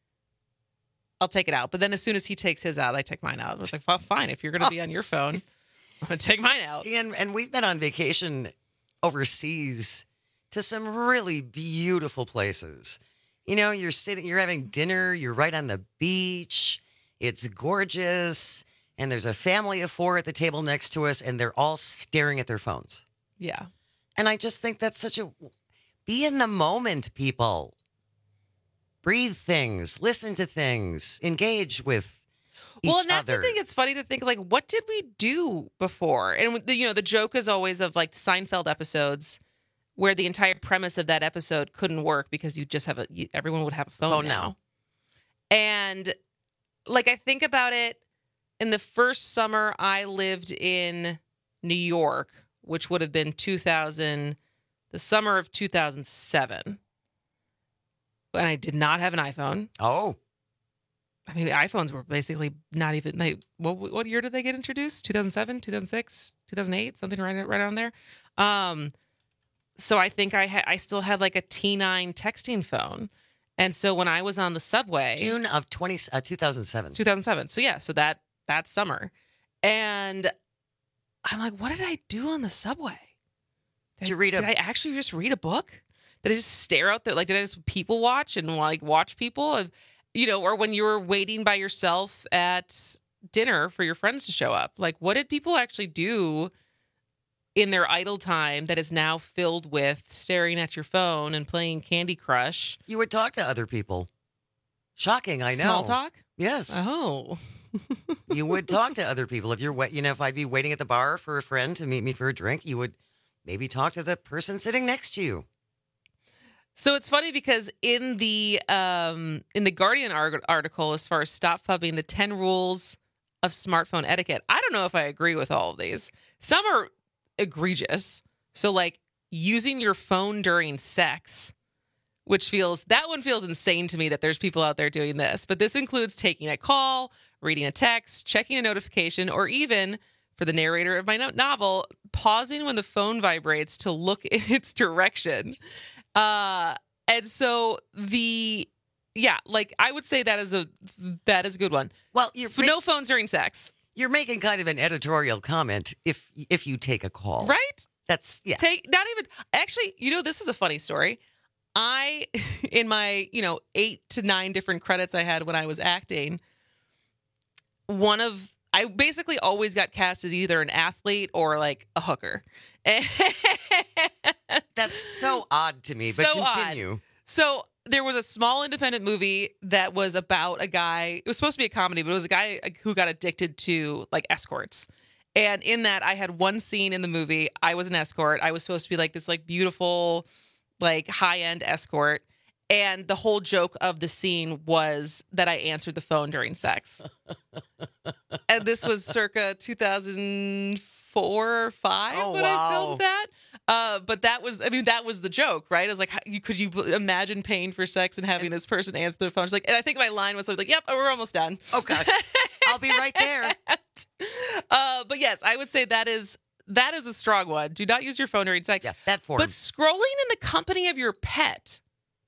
I'll take it out. But then as soon as he takes his out, I take mine out. I was like, well, fine. If you're going to be on your phone, I'm going to take mine out. See, and and we've been on vacation overseas to some really beautiful places. You know, you're sitting, you're having dinner, you're right on the beach. It's gorgeous. And there's a family of four at the table next to us, and they're all staring at their phones. Yeah. And I just think that's such a, be in the moment, people. Breathe things, listen to things, engage with each Well, and that's other. the thing. It's funny to think, like, what did we do before? And, the, you know, the joke is always of, like, Seinfeld episodes where the entire premise of that episode couldn't work because you just have a, you, everyone would have a phone, phone now. now. And, like, I think about it, in the first summer I lived in New York, which would have been two thousand, the summer of two thousand seven. And I did not have an iPhone. Oh. I mean, the iPhones were basically not even, they, what, what year did they get introduced? two thousand seven, two thousand six, two thousand eight, something right, right around there. Um, so I think I, ha- I still had like a T nine texting phone. And so when I was on the subway. June of twenty, uh, two thousand seven. two thousand seven. So yeah, so that, that summer. And I'm like, what did I do on the subway? Did, did you read a, did I actually just read a book? Did I just stare out there? Like, did I just people watch and like watch people? You know, or when you were waiting by yourself at dinner for your friends to show up, like what did people actually do in their idle time that is now filled with staring at your phone and playing Candy Crush? You would talk to other people. Shocking, I know. Small talk? Yes. Oh. You would talk to other people. If you're, wait, you know, if I'd be waiting at the bar for a friend to meet me for a drink, you would maybe talk to the person sitting next to you. So it's funny because in the um, in the Guardian ar- article, as far as stop phubbing, the ten rules of smartphone etiquette, I don't know if I agree with all of these. Some are egregious. So like using your phone during sex, which feels, that one feels insane to me that there's people out there doing this. But this includes taking a call, reading a text, checking a notification, or even, for the narrator of my no- novel, pausing when the phone vibrates to look in its direction. Uh, and so the, yeah, like I would say that is a, that is a good one. Well, you're For no phones during sex. You're making kind of an editorial comment if if you take a call. Right? That's, yeah. Take, not even, actually, you know, this is a funny story. I, in my, you know, eight to nine different credits I had when I was acting, one of, I basically always got cast as either an athlete or like a hooker. That's so odd to me, but so continue. Odd. So there was a small independent movie that was about a guy. It was supposed to be a comedy, but it was a guy who got addicted to like escorts. And in that, I had one scene in the movie. I was an escort. I was supposed to be like this like beautiful, like high-end escort. And the whole joke of the scene was that I answered the phone during sex. And this was circa two thousand four or five oh, when wow. I filmed that. Uh, but that was, I mean, that was the joke, right? I was like, how, you, could you imagine paying for sex and having this person answer the phone? She's like, and I think my line was like, yep, we're almost done. Okay. I'll be right there. uh, but yes, I would say that is that is a strong one. Do not use your phone during sex. Yeah, that form. But scrolling in the company of your pet,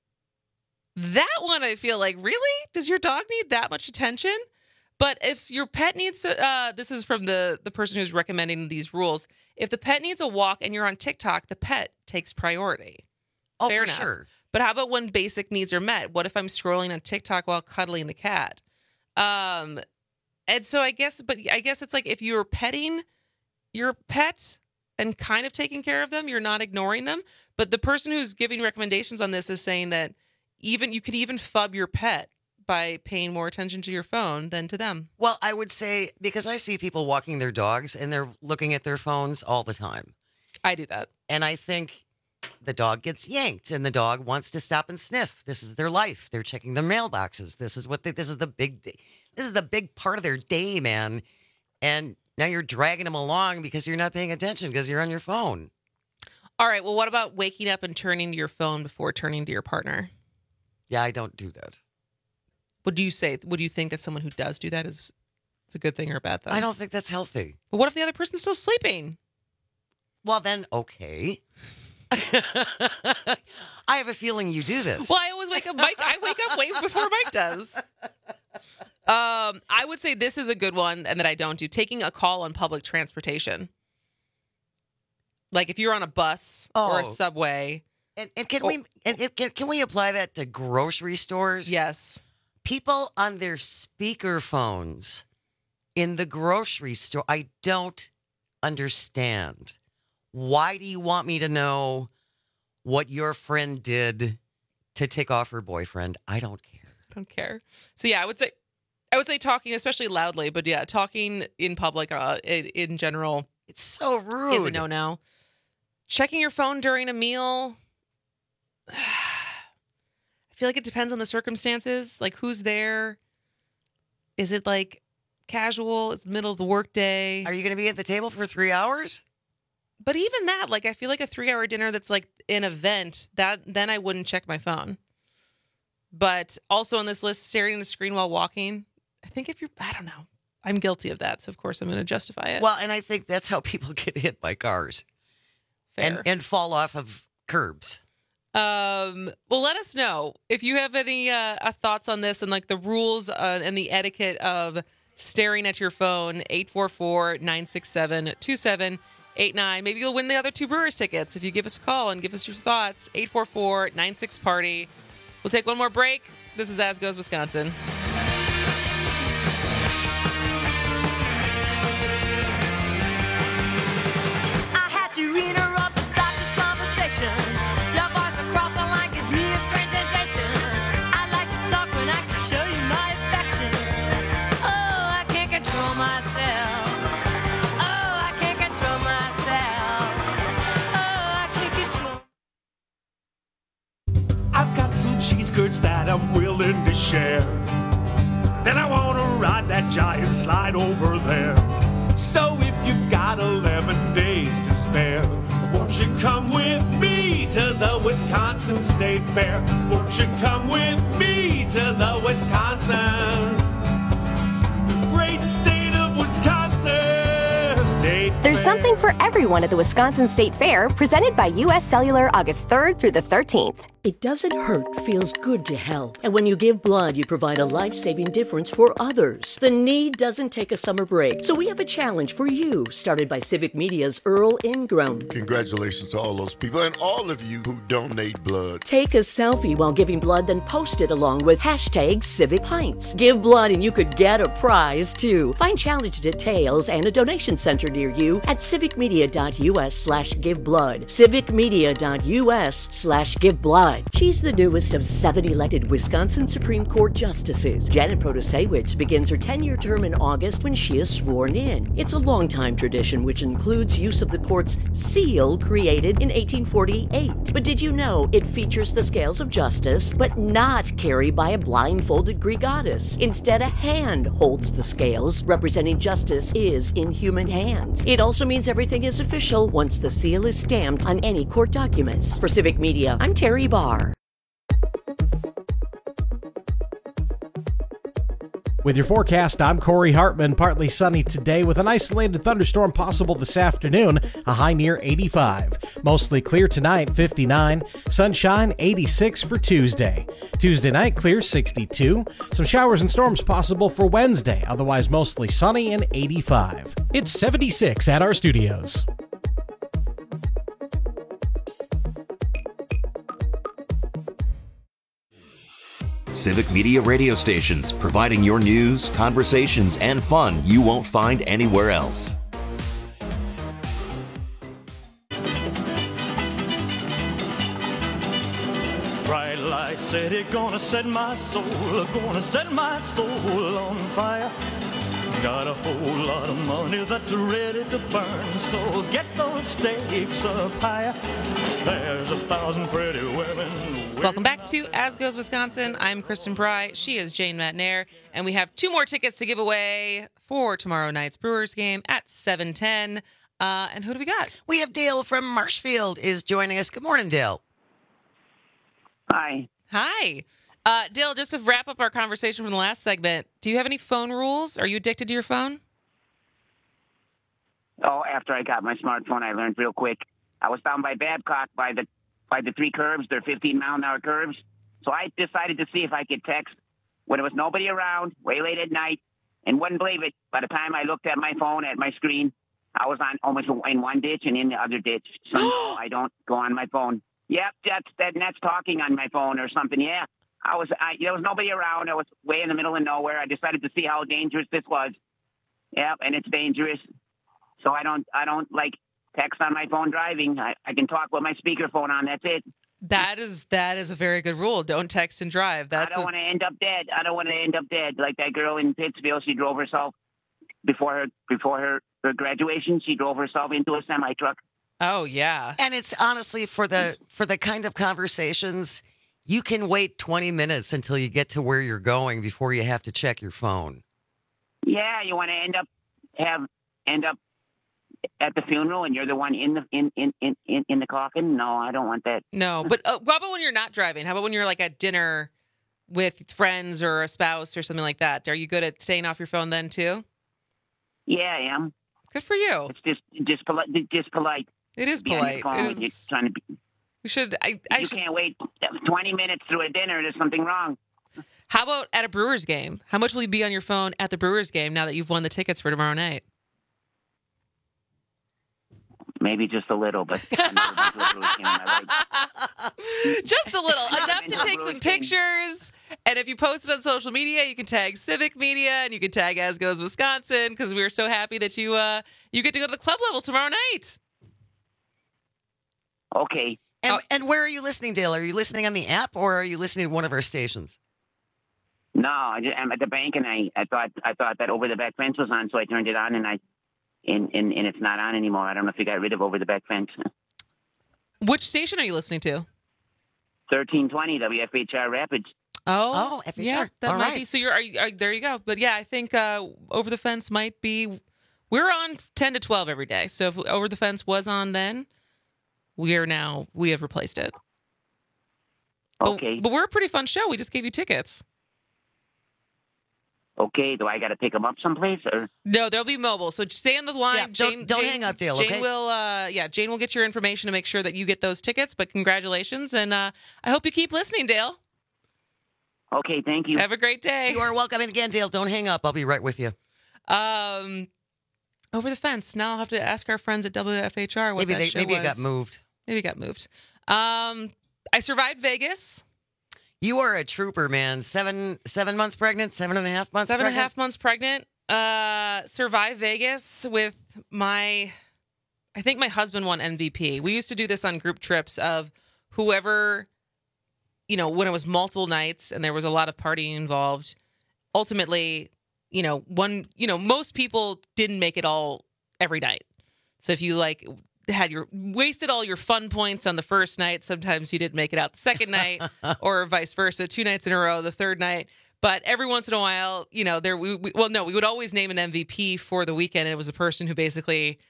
that one I feel like, really? Does your dog need that much attention? But if your pet needs to, uh, this is from the, the person who's recommending these rules. If the pet needs a walk and you're on TikTok, the pet takes priority. Oh, Fair for enough. sure. But how about when basic needs are met? What if I'm scrolling on TikTok while cuddling the cat? Um, and so I guess, but I guess it's like if you're petting your pet and kind of taking care of them, you're not ignoring them. But the person who's giving recommendations on this is saying that even you could even fub your pet by paying more attention to your phone than to them. Well, I would say, because I see people walking their dogs and they're looking at their phones all the time. I do that. And I think the dog gets yanked and the dog wants to stop and sniff. This is their life. They're checking their mailboxes. This is what they, this is the big, this is the big part of their day, man. And now you're dragging them along because you're not paying attention because you're on your phone. All right. Well, what about waking up and turning to your phone before turning to your partner? Yeah, I don't do that. Would you say, would you think that someone who does do that is it's a good thing or a bad thing? I don't think that's healthy. But what if the other person's still sleeping? Well, then, okay. I have a feeling you do this. Well, I always wake up, Mike. I wake up way before Mike does. Um, I would say this is a good one and that I don't do. Taking a call on public transportation. Like if you're on a bus Oh. or a subway. And, and can Oh. we and and can, can we apply that to grocery stores? Yes. People on their speaker phones in the grocery store. I don't understand. Why do you want me to know what your friend did to tick off her boyfriend? I don't care. I don't care. So yeah, I would say, I would say talking, especially loudly, but yeah, talking in public, uh, in, in general, it's so rude. Is a no-no. Checking your phone during a meal. I feel like it depends on the circumstances. Like who's there? Is it like casual? It's the middle of the workday. Are you going to be at the table for three hours? But even that, like, I feel like a three-hour dinner that's like an event, that then I wouldn't check my phone. But also on this list, staring at a screen while walking. I think if you're, I don't know. I'm guilty of that, so of course I'm going to justify it. Well, and I think that's how people get hit by cars. Fair. And, and fall off of curbs. Um, well, let us know if you have any uh, uh, thoughts on this and like the rules uh, and the etiquette of staring at your phone. eight four four, nine six seven, two seven eight nine. Maybe you'll win the other two Brewers tickets if you give us a call and give us your thoughts. eight four four, nine six, party. We'll take one more break. This is As Goes Wisconsin. I had to interrupt and stop this conversation. Your voice across the line gives me a strange sensation. I like to talk when I can show you my affection. Oh, I can't control myself. Oh, I can't control myself. Oh, I can't control. I've got some cheese curds that I'm willing to share. Then I want to ride that giant slide over there. So if you've got eleven days to spare, won't you come with me to the Wisconsin State Fair? Won't you come with me to the Wisconsin, the great state of Wisconsin State There's Fair. something for everyone at the Wisconsin State Fair, presented by U S Cellular August third through the thirteenth. It doesn't hurt, feels good to help. And when you give blood, you provide a life-saving difference for others. The need doesn't take a summer break. So we have a challenge for you, started by Civic Media's Earl Ingram. Congratulations to all those people and all of you who donate blood. Take a selfie while giving blood, then post it along with hashtag Civic Pints. Give blood and you could get a prize, too. Find challenge details and a donation center near you at civicmedia.us slash give blood. civicmedia.us slash give blood. She's the newest of seven elected Wisconsin Supreme Court justices. Janet Protasewicz begins her ten-year term in August when she is sworn in. It's a long-time tradition which includes use of the court's seal created in eighteen forty-eight. But did you know it features the scales of justice, but not carried by a blindfolded Greek goddess? Instead, a hand holds the scales, representing justice is in human hands. It also means everything is official once the seal is stamped on any court documents. For Civic Media, I'm Terry Barr. With your forecast, I'm Corey Hartman. Partly sunny today with an isolated thunderstorm possible this afternoon, a high near eighty-five. Mostly clear tonight, fifty-nine. Sunshine, eighty-six for Tuesday. Tuesday night, clear, sixty-two. Some showers and storms possible for Wednesday, otherwise mostly sunny and eighty-five. It's seventy-six at our studios. Civic Media radio stations, providing your news, conversations, and fun you won't find anywhere else. Bright light city, gonna set my soul, gonna set my soul on fire. Got a whole lot of money that's ready to burn, so get those stakes up higher. There's a thousand pretty women. Welcome back to As Goes Wisconsin. I'm Kristen Bry. She is Jane Matnair. And we have two more tickets to give away for tomorrow night's Brewers game at seven ten. Uh, and who do we got? We have Dale from Marshfield is joining us. Good morning, Dale. Hi. Hi. Uh, Dale, just to wrap up our conversation from the last segment, do you have any phone rules? Are you addicted to your phone? Oh, after I got my smartphone, I learned real quick. I was down by Babcock by the by the three curves. They're fifteen mile an hour curves. So I decided to see if I could text when there was nobody around, way late at night, and wouldn't believe it. By the time I looked at my phone, at my screen, I was on almost in one ditch and in the other ditch. So no, I don't go on my phone. Yep, that's that, that's talking on my phone or something. Yeah, I was. I, there was nobody around. I was way in the middle of nowhere. I decided to see how dangerous this was. Yep, and it's dangerous. So I don't. I don't like text on my phone driving. I, I can talk with my speakerphone on. That's it. That is that is a very good rule. Don't text and drive. That's I don't a... want to end up dead. I don't want to end up dead like that girl in Pittsville. She drove herself before her before her, her graduation. She drove herself into a semi truck. Oh yeah. And it's honestly for the for the kind of conversations you can wait twenty minutes until you get to where you're going before you have to check your phone. Yeah, you want to end up have end up at the funeral and you're the one in the in in in in, in the coffin. No, I don't want that. No, but uh, how about when you're not driving? How about when you're like at dinner with friends or a spouse or something like that? Are you good at staying off your phone then too? Yeah, I am. Good for you. It's just just polite. Just polite. It is Be on polite. your phone It when is... you're trying to be. We should. I. I you should... can't wait twenty minutes through a dinner. There's something wrong. How about at a Brewers game? How much will you be on your phone at the Brewers game now that you've won the tickets for tomorrow night? Maybe just a little, but I've never been to a Brewers game in my life. Just a little, enough to take some pictures. And if you post it on social media, you can tag Civic Media and you can tag As Goes Wisconsin because we're so happy that you uh you get to go to the club level tomorrow night. Okay. And Oh. and where are you listening, Dale? Are you listening on the app or are you listening to one of our stations? No, I just, I'm at the bank and I, I thought I thought that over the back fence was on, so I turned it on and I and, and, and it's not on anymore. I don't know if you got rid of over the back fence. Which station are you listening to? thirteen twenty W F H R Rapids. Oh, Oh, F H R. yeah, that All might right. be. So you're, are you are, there you go. But yeah, I think uh, Over the Fence might be. We're on ten to twelve every day. So if Over the Fence was on then, we are now we have replaced it. But- Okay. But, we're a pretty fun show. We just gave you tickets. Okay, do I got to pick them up someplace? Or No, they'll be mobile. So stay on the line. Yeah, don't- Jane, don't Jane- hang up, Dale, Jane okay? will, uh, yeah, Jane will get your information to make sure that you get those tickets. But congratulations, and uh, I hope you keep listening, Dale. Okay, thank you. Have a great day. You are welcome. And again, Dale, don't hang up. I'll be right with you. Um, over the fence. Now I'll have to ask our friends at W F H R what Maybe that they show maybe was. it got moved. Maybe it got moved. Um, I survived Vegas. You are a trooper, man. Seven seven months pregnant, seven and a half months Seven and a pregnant. half months pregnant. Uh, survived Vegas with my, I think my husband won M V P. We used to do this on group trips of whoever, you know, when it was multiple nights and there was a lot of partying involved. Ultimately, you know, one, you know, most people didn't make it all every night. So if you like had your wasted all your fun points on the first night, sometimes you didn't make it out the second night, or vice versa, two nights in a row, the third night. But every once in a while, you know, there we, we well, no, we would always name an M V P for the weekend. And it was a person who basically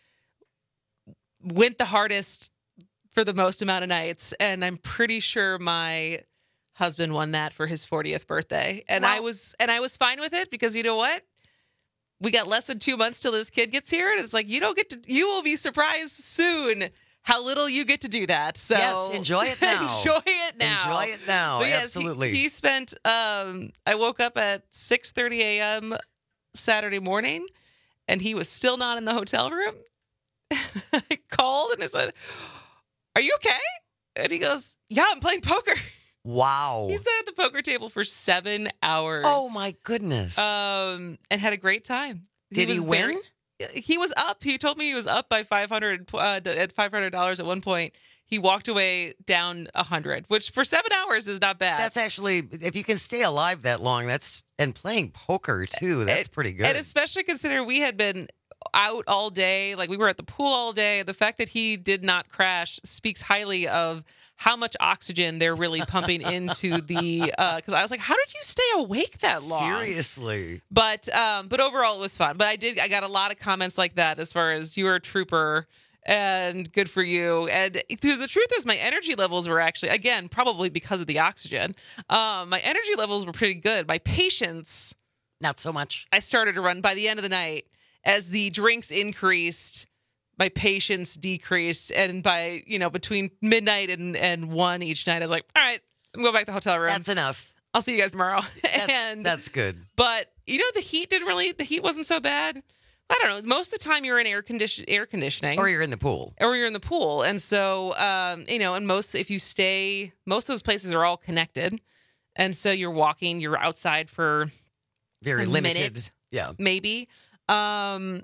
went the hardest for the most amount of nights. And I'm pretty sure my husband won that for his fortieth birthday. And I was and I was fine with it because you know what? We got less than two months till this kid gets here, and it's like you don't get to. You will be surprised soon how little you get to do that. So Yes, enjoy it now. enjoy it now. Enjoy it now. But yes, he- Absolutely. He, spent. Um, I woke up at six thirty a.m. Saturday morning, and he was still not in the hotel room. I called and I said, "Are you okay?" And he goes, "Yeah, I'm playing poker." Wow. He sat at the poker table for seven hours. Oh my goodness. Um, and had a great time. Did he was win? very- he was up. He told me he was up by five hundred uh, at five hundred dollars at one point. He walked away down a hundred, which for seven hours is not bad. That's actually, if you can stay alive that long, that's and playing poker too. That's And- pretty good. And especially considering we had been out all day, like we were at the pool all day. The fact that he did not crash speaks highly of how much oxygen they're really pumping into the. Because I was like, how did you stay awake that long? Seriously. But um, but overall, it was fun. But I did. I got a lot of comments like that as far as you're a trooper and good for you. And because the truth is, my energy levels were actually, again, probably because of the oxygen. Um, my energy levels were pretty good. My patience, not so much. I started to run by the end of the night as the drinks increased. My patience decreased, and by you know between midnight and and one each night, I was like, all right, I'm going back to the hotel room. That's enough. I'll see you guys tomorrow. That's, and that's good. But you know, the heat didn't really. The heat wasn't so bad. I don't know. Most of the time, you're in air condition, air conditioning, Or you're in the pool. or you're in the pool, and so um, you know, and most if you stay, most of those places are all connected, and so you're walking, you're outside for Very a limited. minute, Yeah. maybe. Um,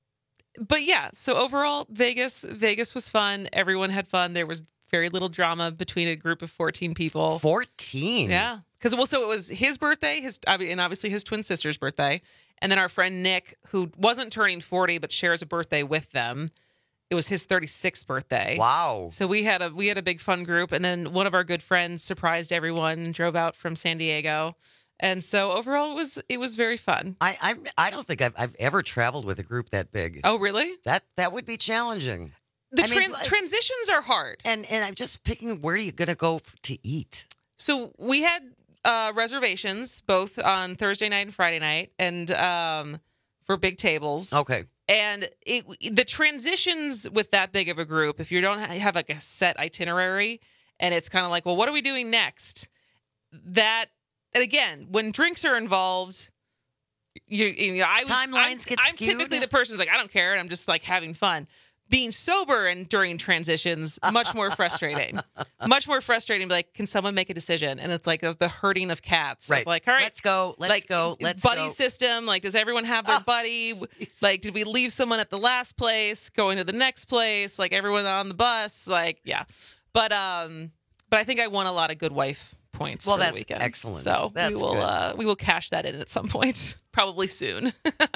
but yeah, so overall, Vegas, Vegas was fun. Everyone had fun. There was very little drama between a group of fourteen people. fourteen? Yeah. Because, well, so it was his birthday, his and obviously his twin sister's birthday. And then our friend Nick, who wasn't turning forty, but shares a birthday with them. It was his thirty-sixth birthday. Wow. So we had a we had a big fun group. And then one of our good friends surprised everyone and drove out from San Diego. And so overall, it was it was very fun. I I'm, I don't think I've, I've ever traveled with a group that big. Oh, really? That that would be challenging. The I mean, tran- transitions are hard. And and I'm just picking where are you going to go f- to eat? So we had uh, reservations both on Thursday night and Friday night, and um, for big tables. Okay. And it, the transitions with that big of a group, if you don't ha- have like a set itinerary, and it's kind of like, well, what are we doing next? That, and again, when drinks are involved, you, you know, I was, Timelines I'm, get I'm skewed. typically the person who's like, I don't care, and I'm just like having fun. Being sober and during transitions, much more frustrating. Much more frustrating. Like, can someone make a decision? And it's like the herding of cats. Right. Like, all right, Let's go. Let's like, go. Let's buddy go. system. Like, does everyone have their Oh, buddy? Like, did we leave someone at the last place, going to the next place? Like, everyone on the bus. Like, yeah. But um, but I think I won a lot of good wife points Well, for the that's weekend. excellent. So That's we will good. uh, we will cash that in at some point, probably soon.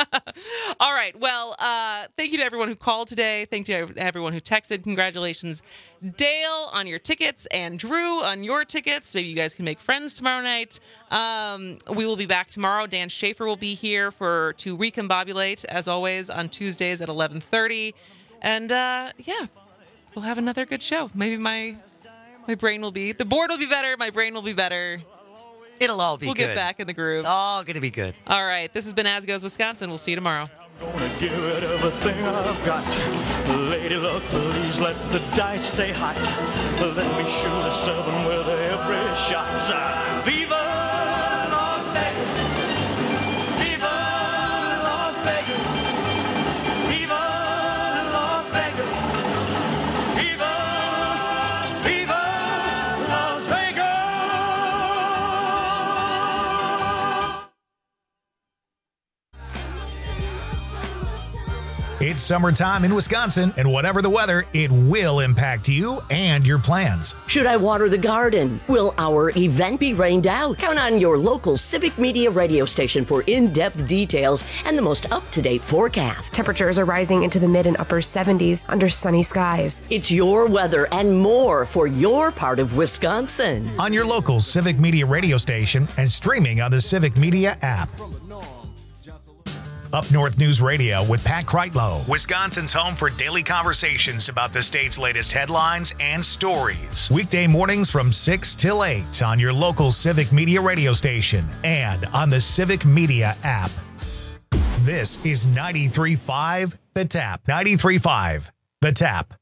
All right. Well, uh, thank you to everyone who called today. Thank you to everyone who texted. Congratulations, Dale, on your tickets, and Drew on your tickets. Maybe you guys can make friends tomorrow night. Um, we will be back tomorrow. Dan Schaefer will be here for to recombobulate as always on Tuesdays at eleven thirty, and uh, yeah, we'll have another good show. Maybe my. My brain will be, the board will be better. My brain will be better. It'll all be we'll good. get back in the groove. It's all going to be good. All right. This has been As Goes Wisconsin. We'll see you tomorrow. Gonna give it everything I've got. Lady luck, please let the dice stay hot. Let me shoot a seven with every shot. Viva Las Vegas! Viva Las Vegas! Viva Las Vegas! Viva, Viva Las Vegas! It's summertime in Wisconsin, and whatever the weather, it will impact you and your plans. Should I water the garden? Will our event be rained out? Count on your local Civic Media radio station for in-depth details and the most up-to-date forecast. Temperatures are rising into the mid and upper seventies under sunny skies. It's your weather and more for your part of Wisconsin. On your local Civic Media radio station and streaming on the Civic Media app. Up North News Radio with Pat Kreitlow, Wisconsin's home for daily conversations about the state's latest headlines and stories. Weekday mornings from six till eight on your local Civic Media radio station and on the Civic Media app. This is ninety-three point five The Tap. ninety-three point five The Tap.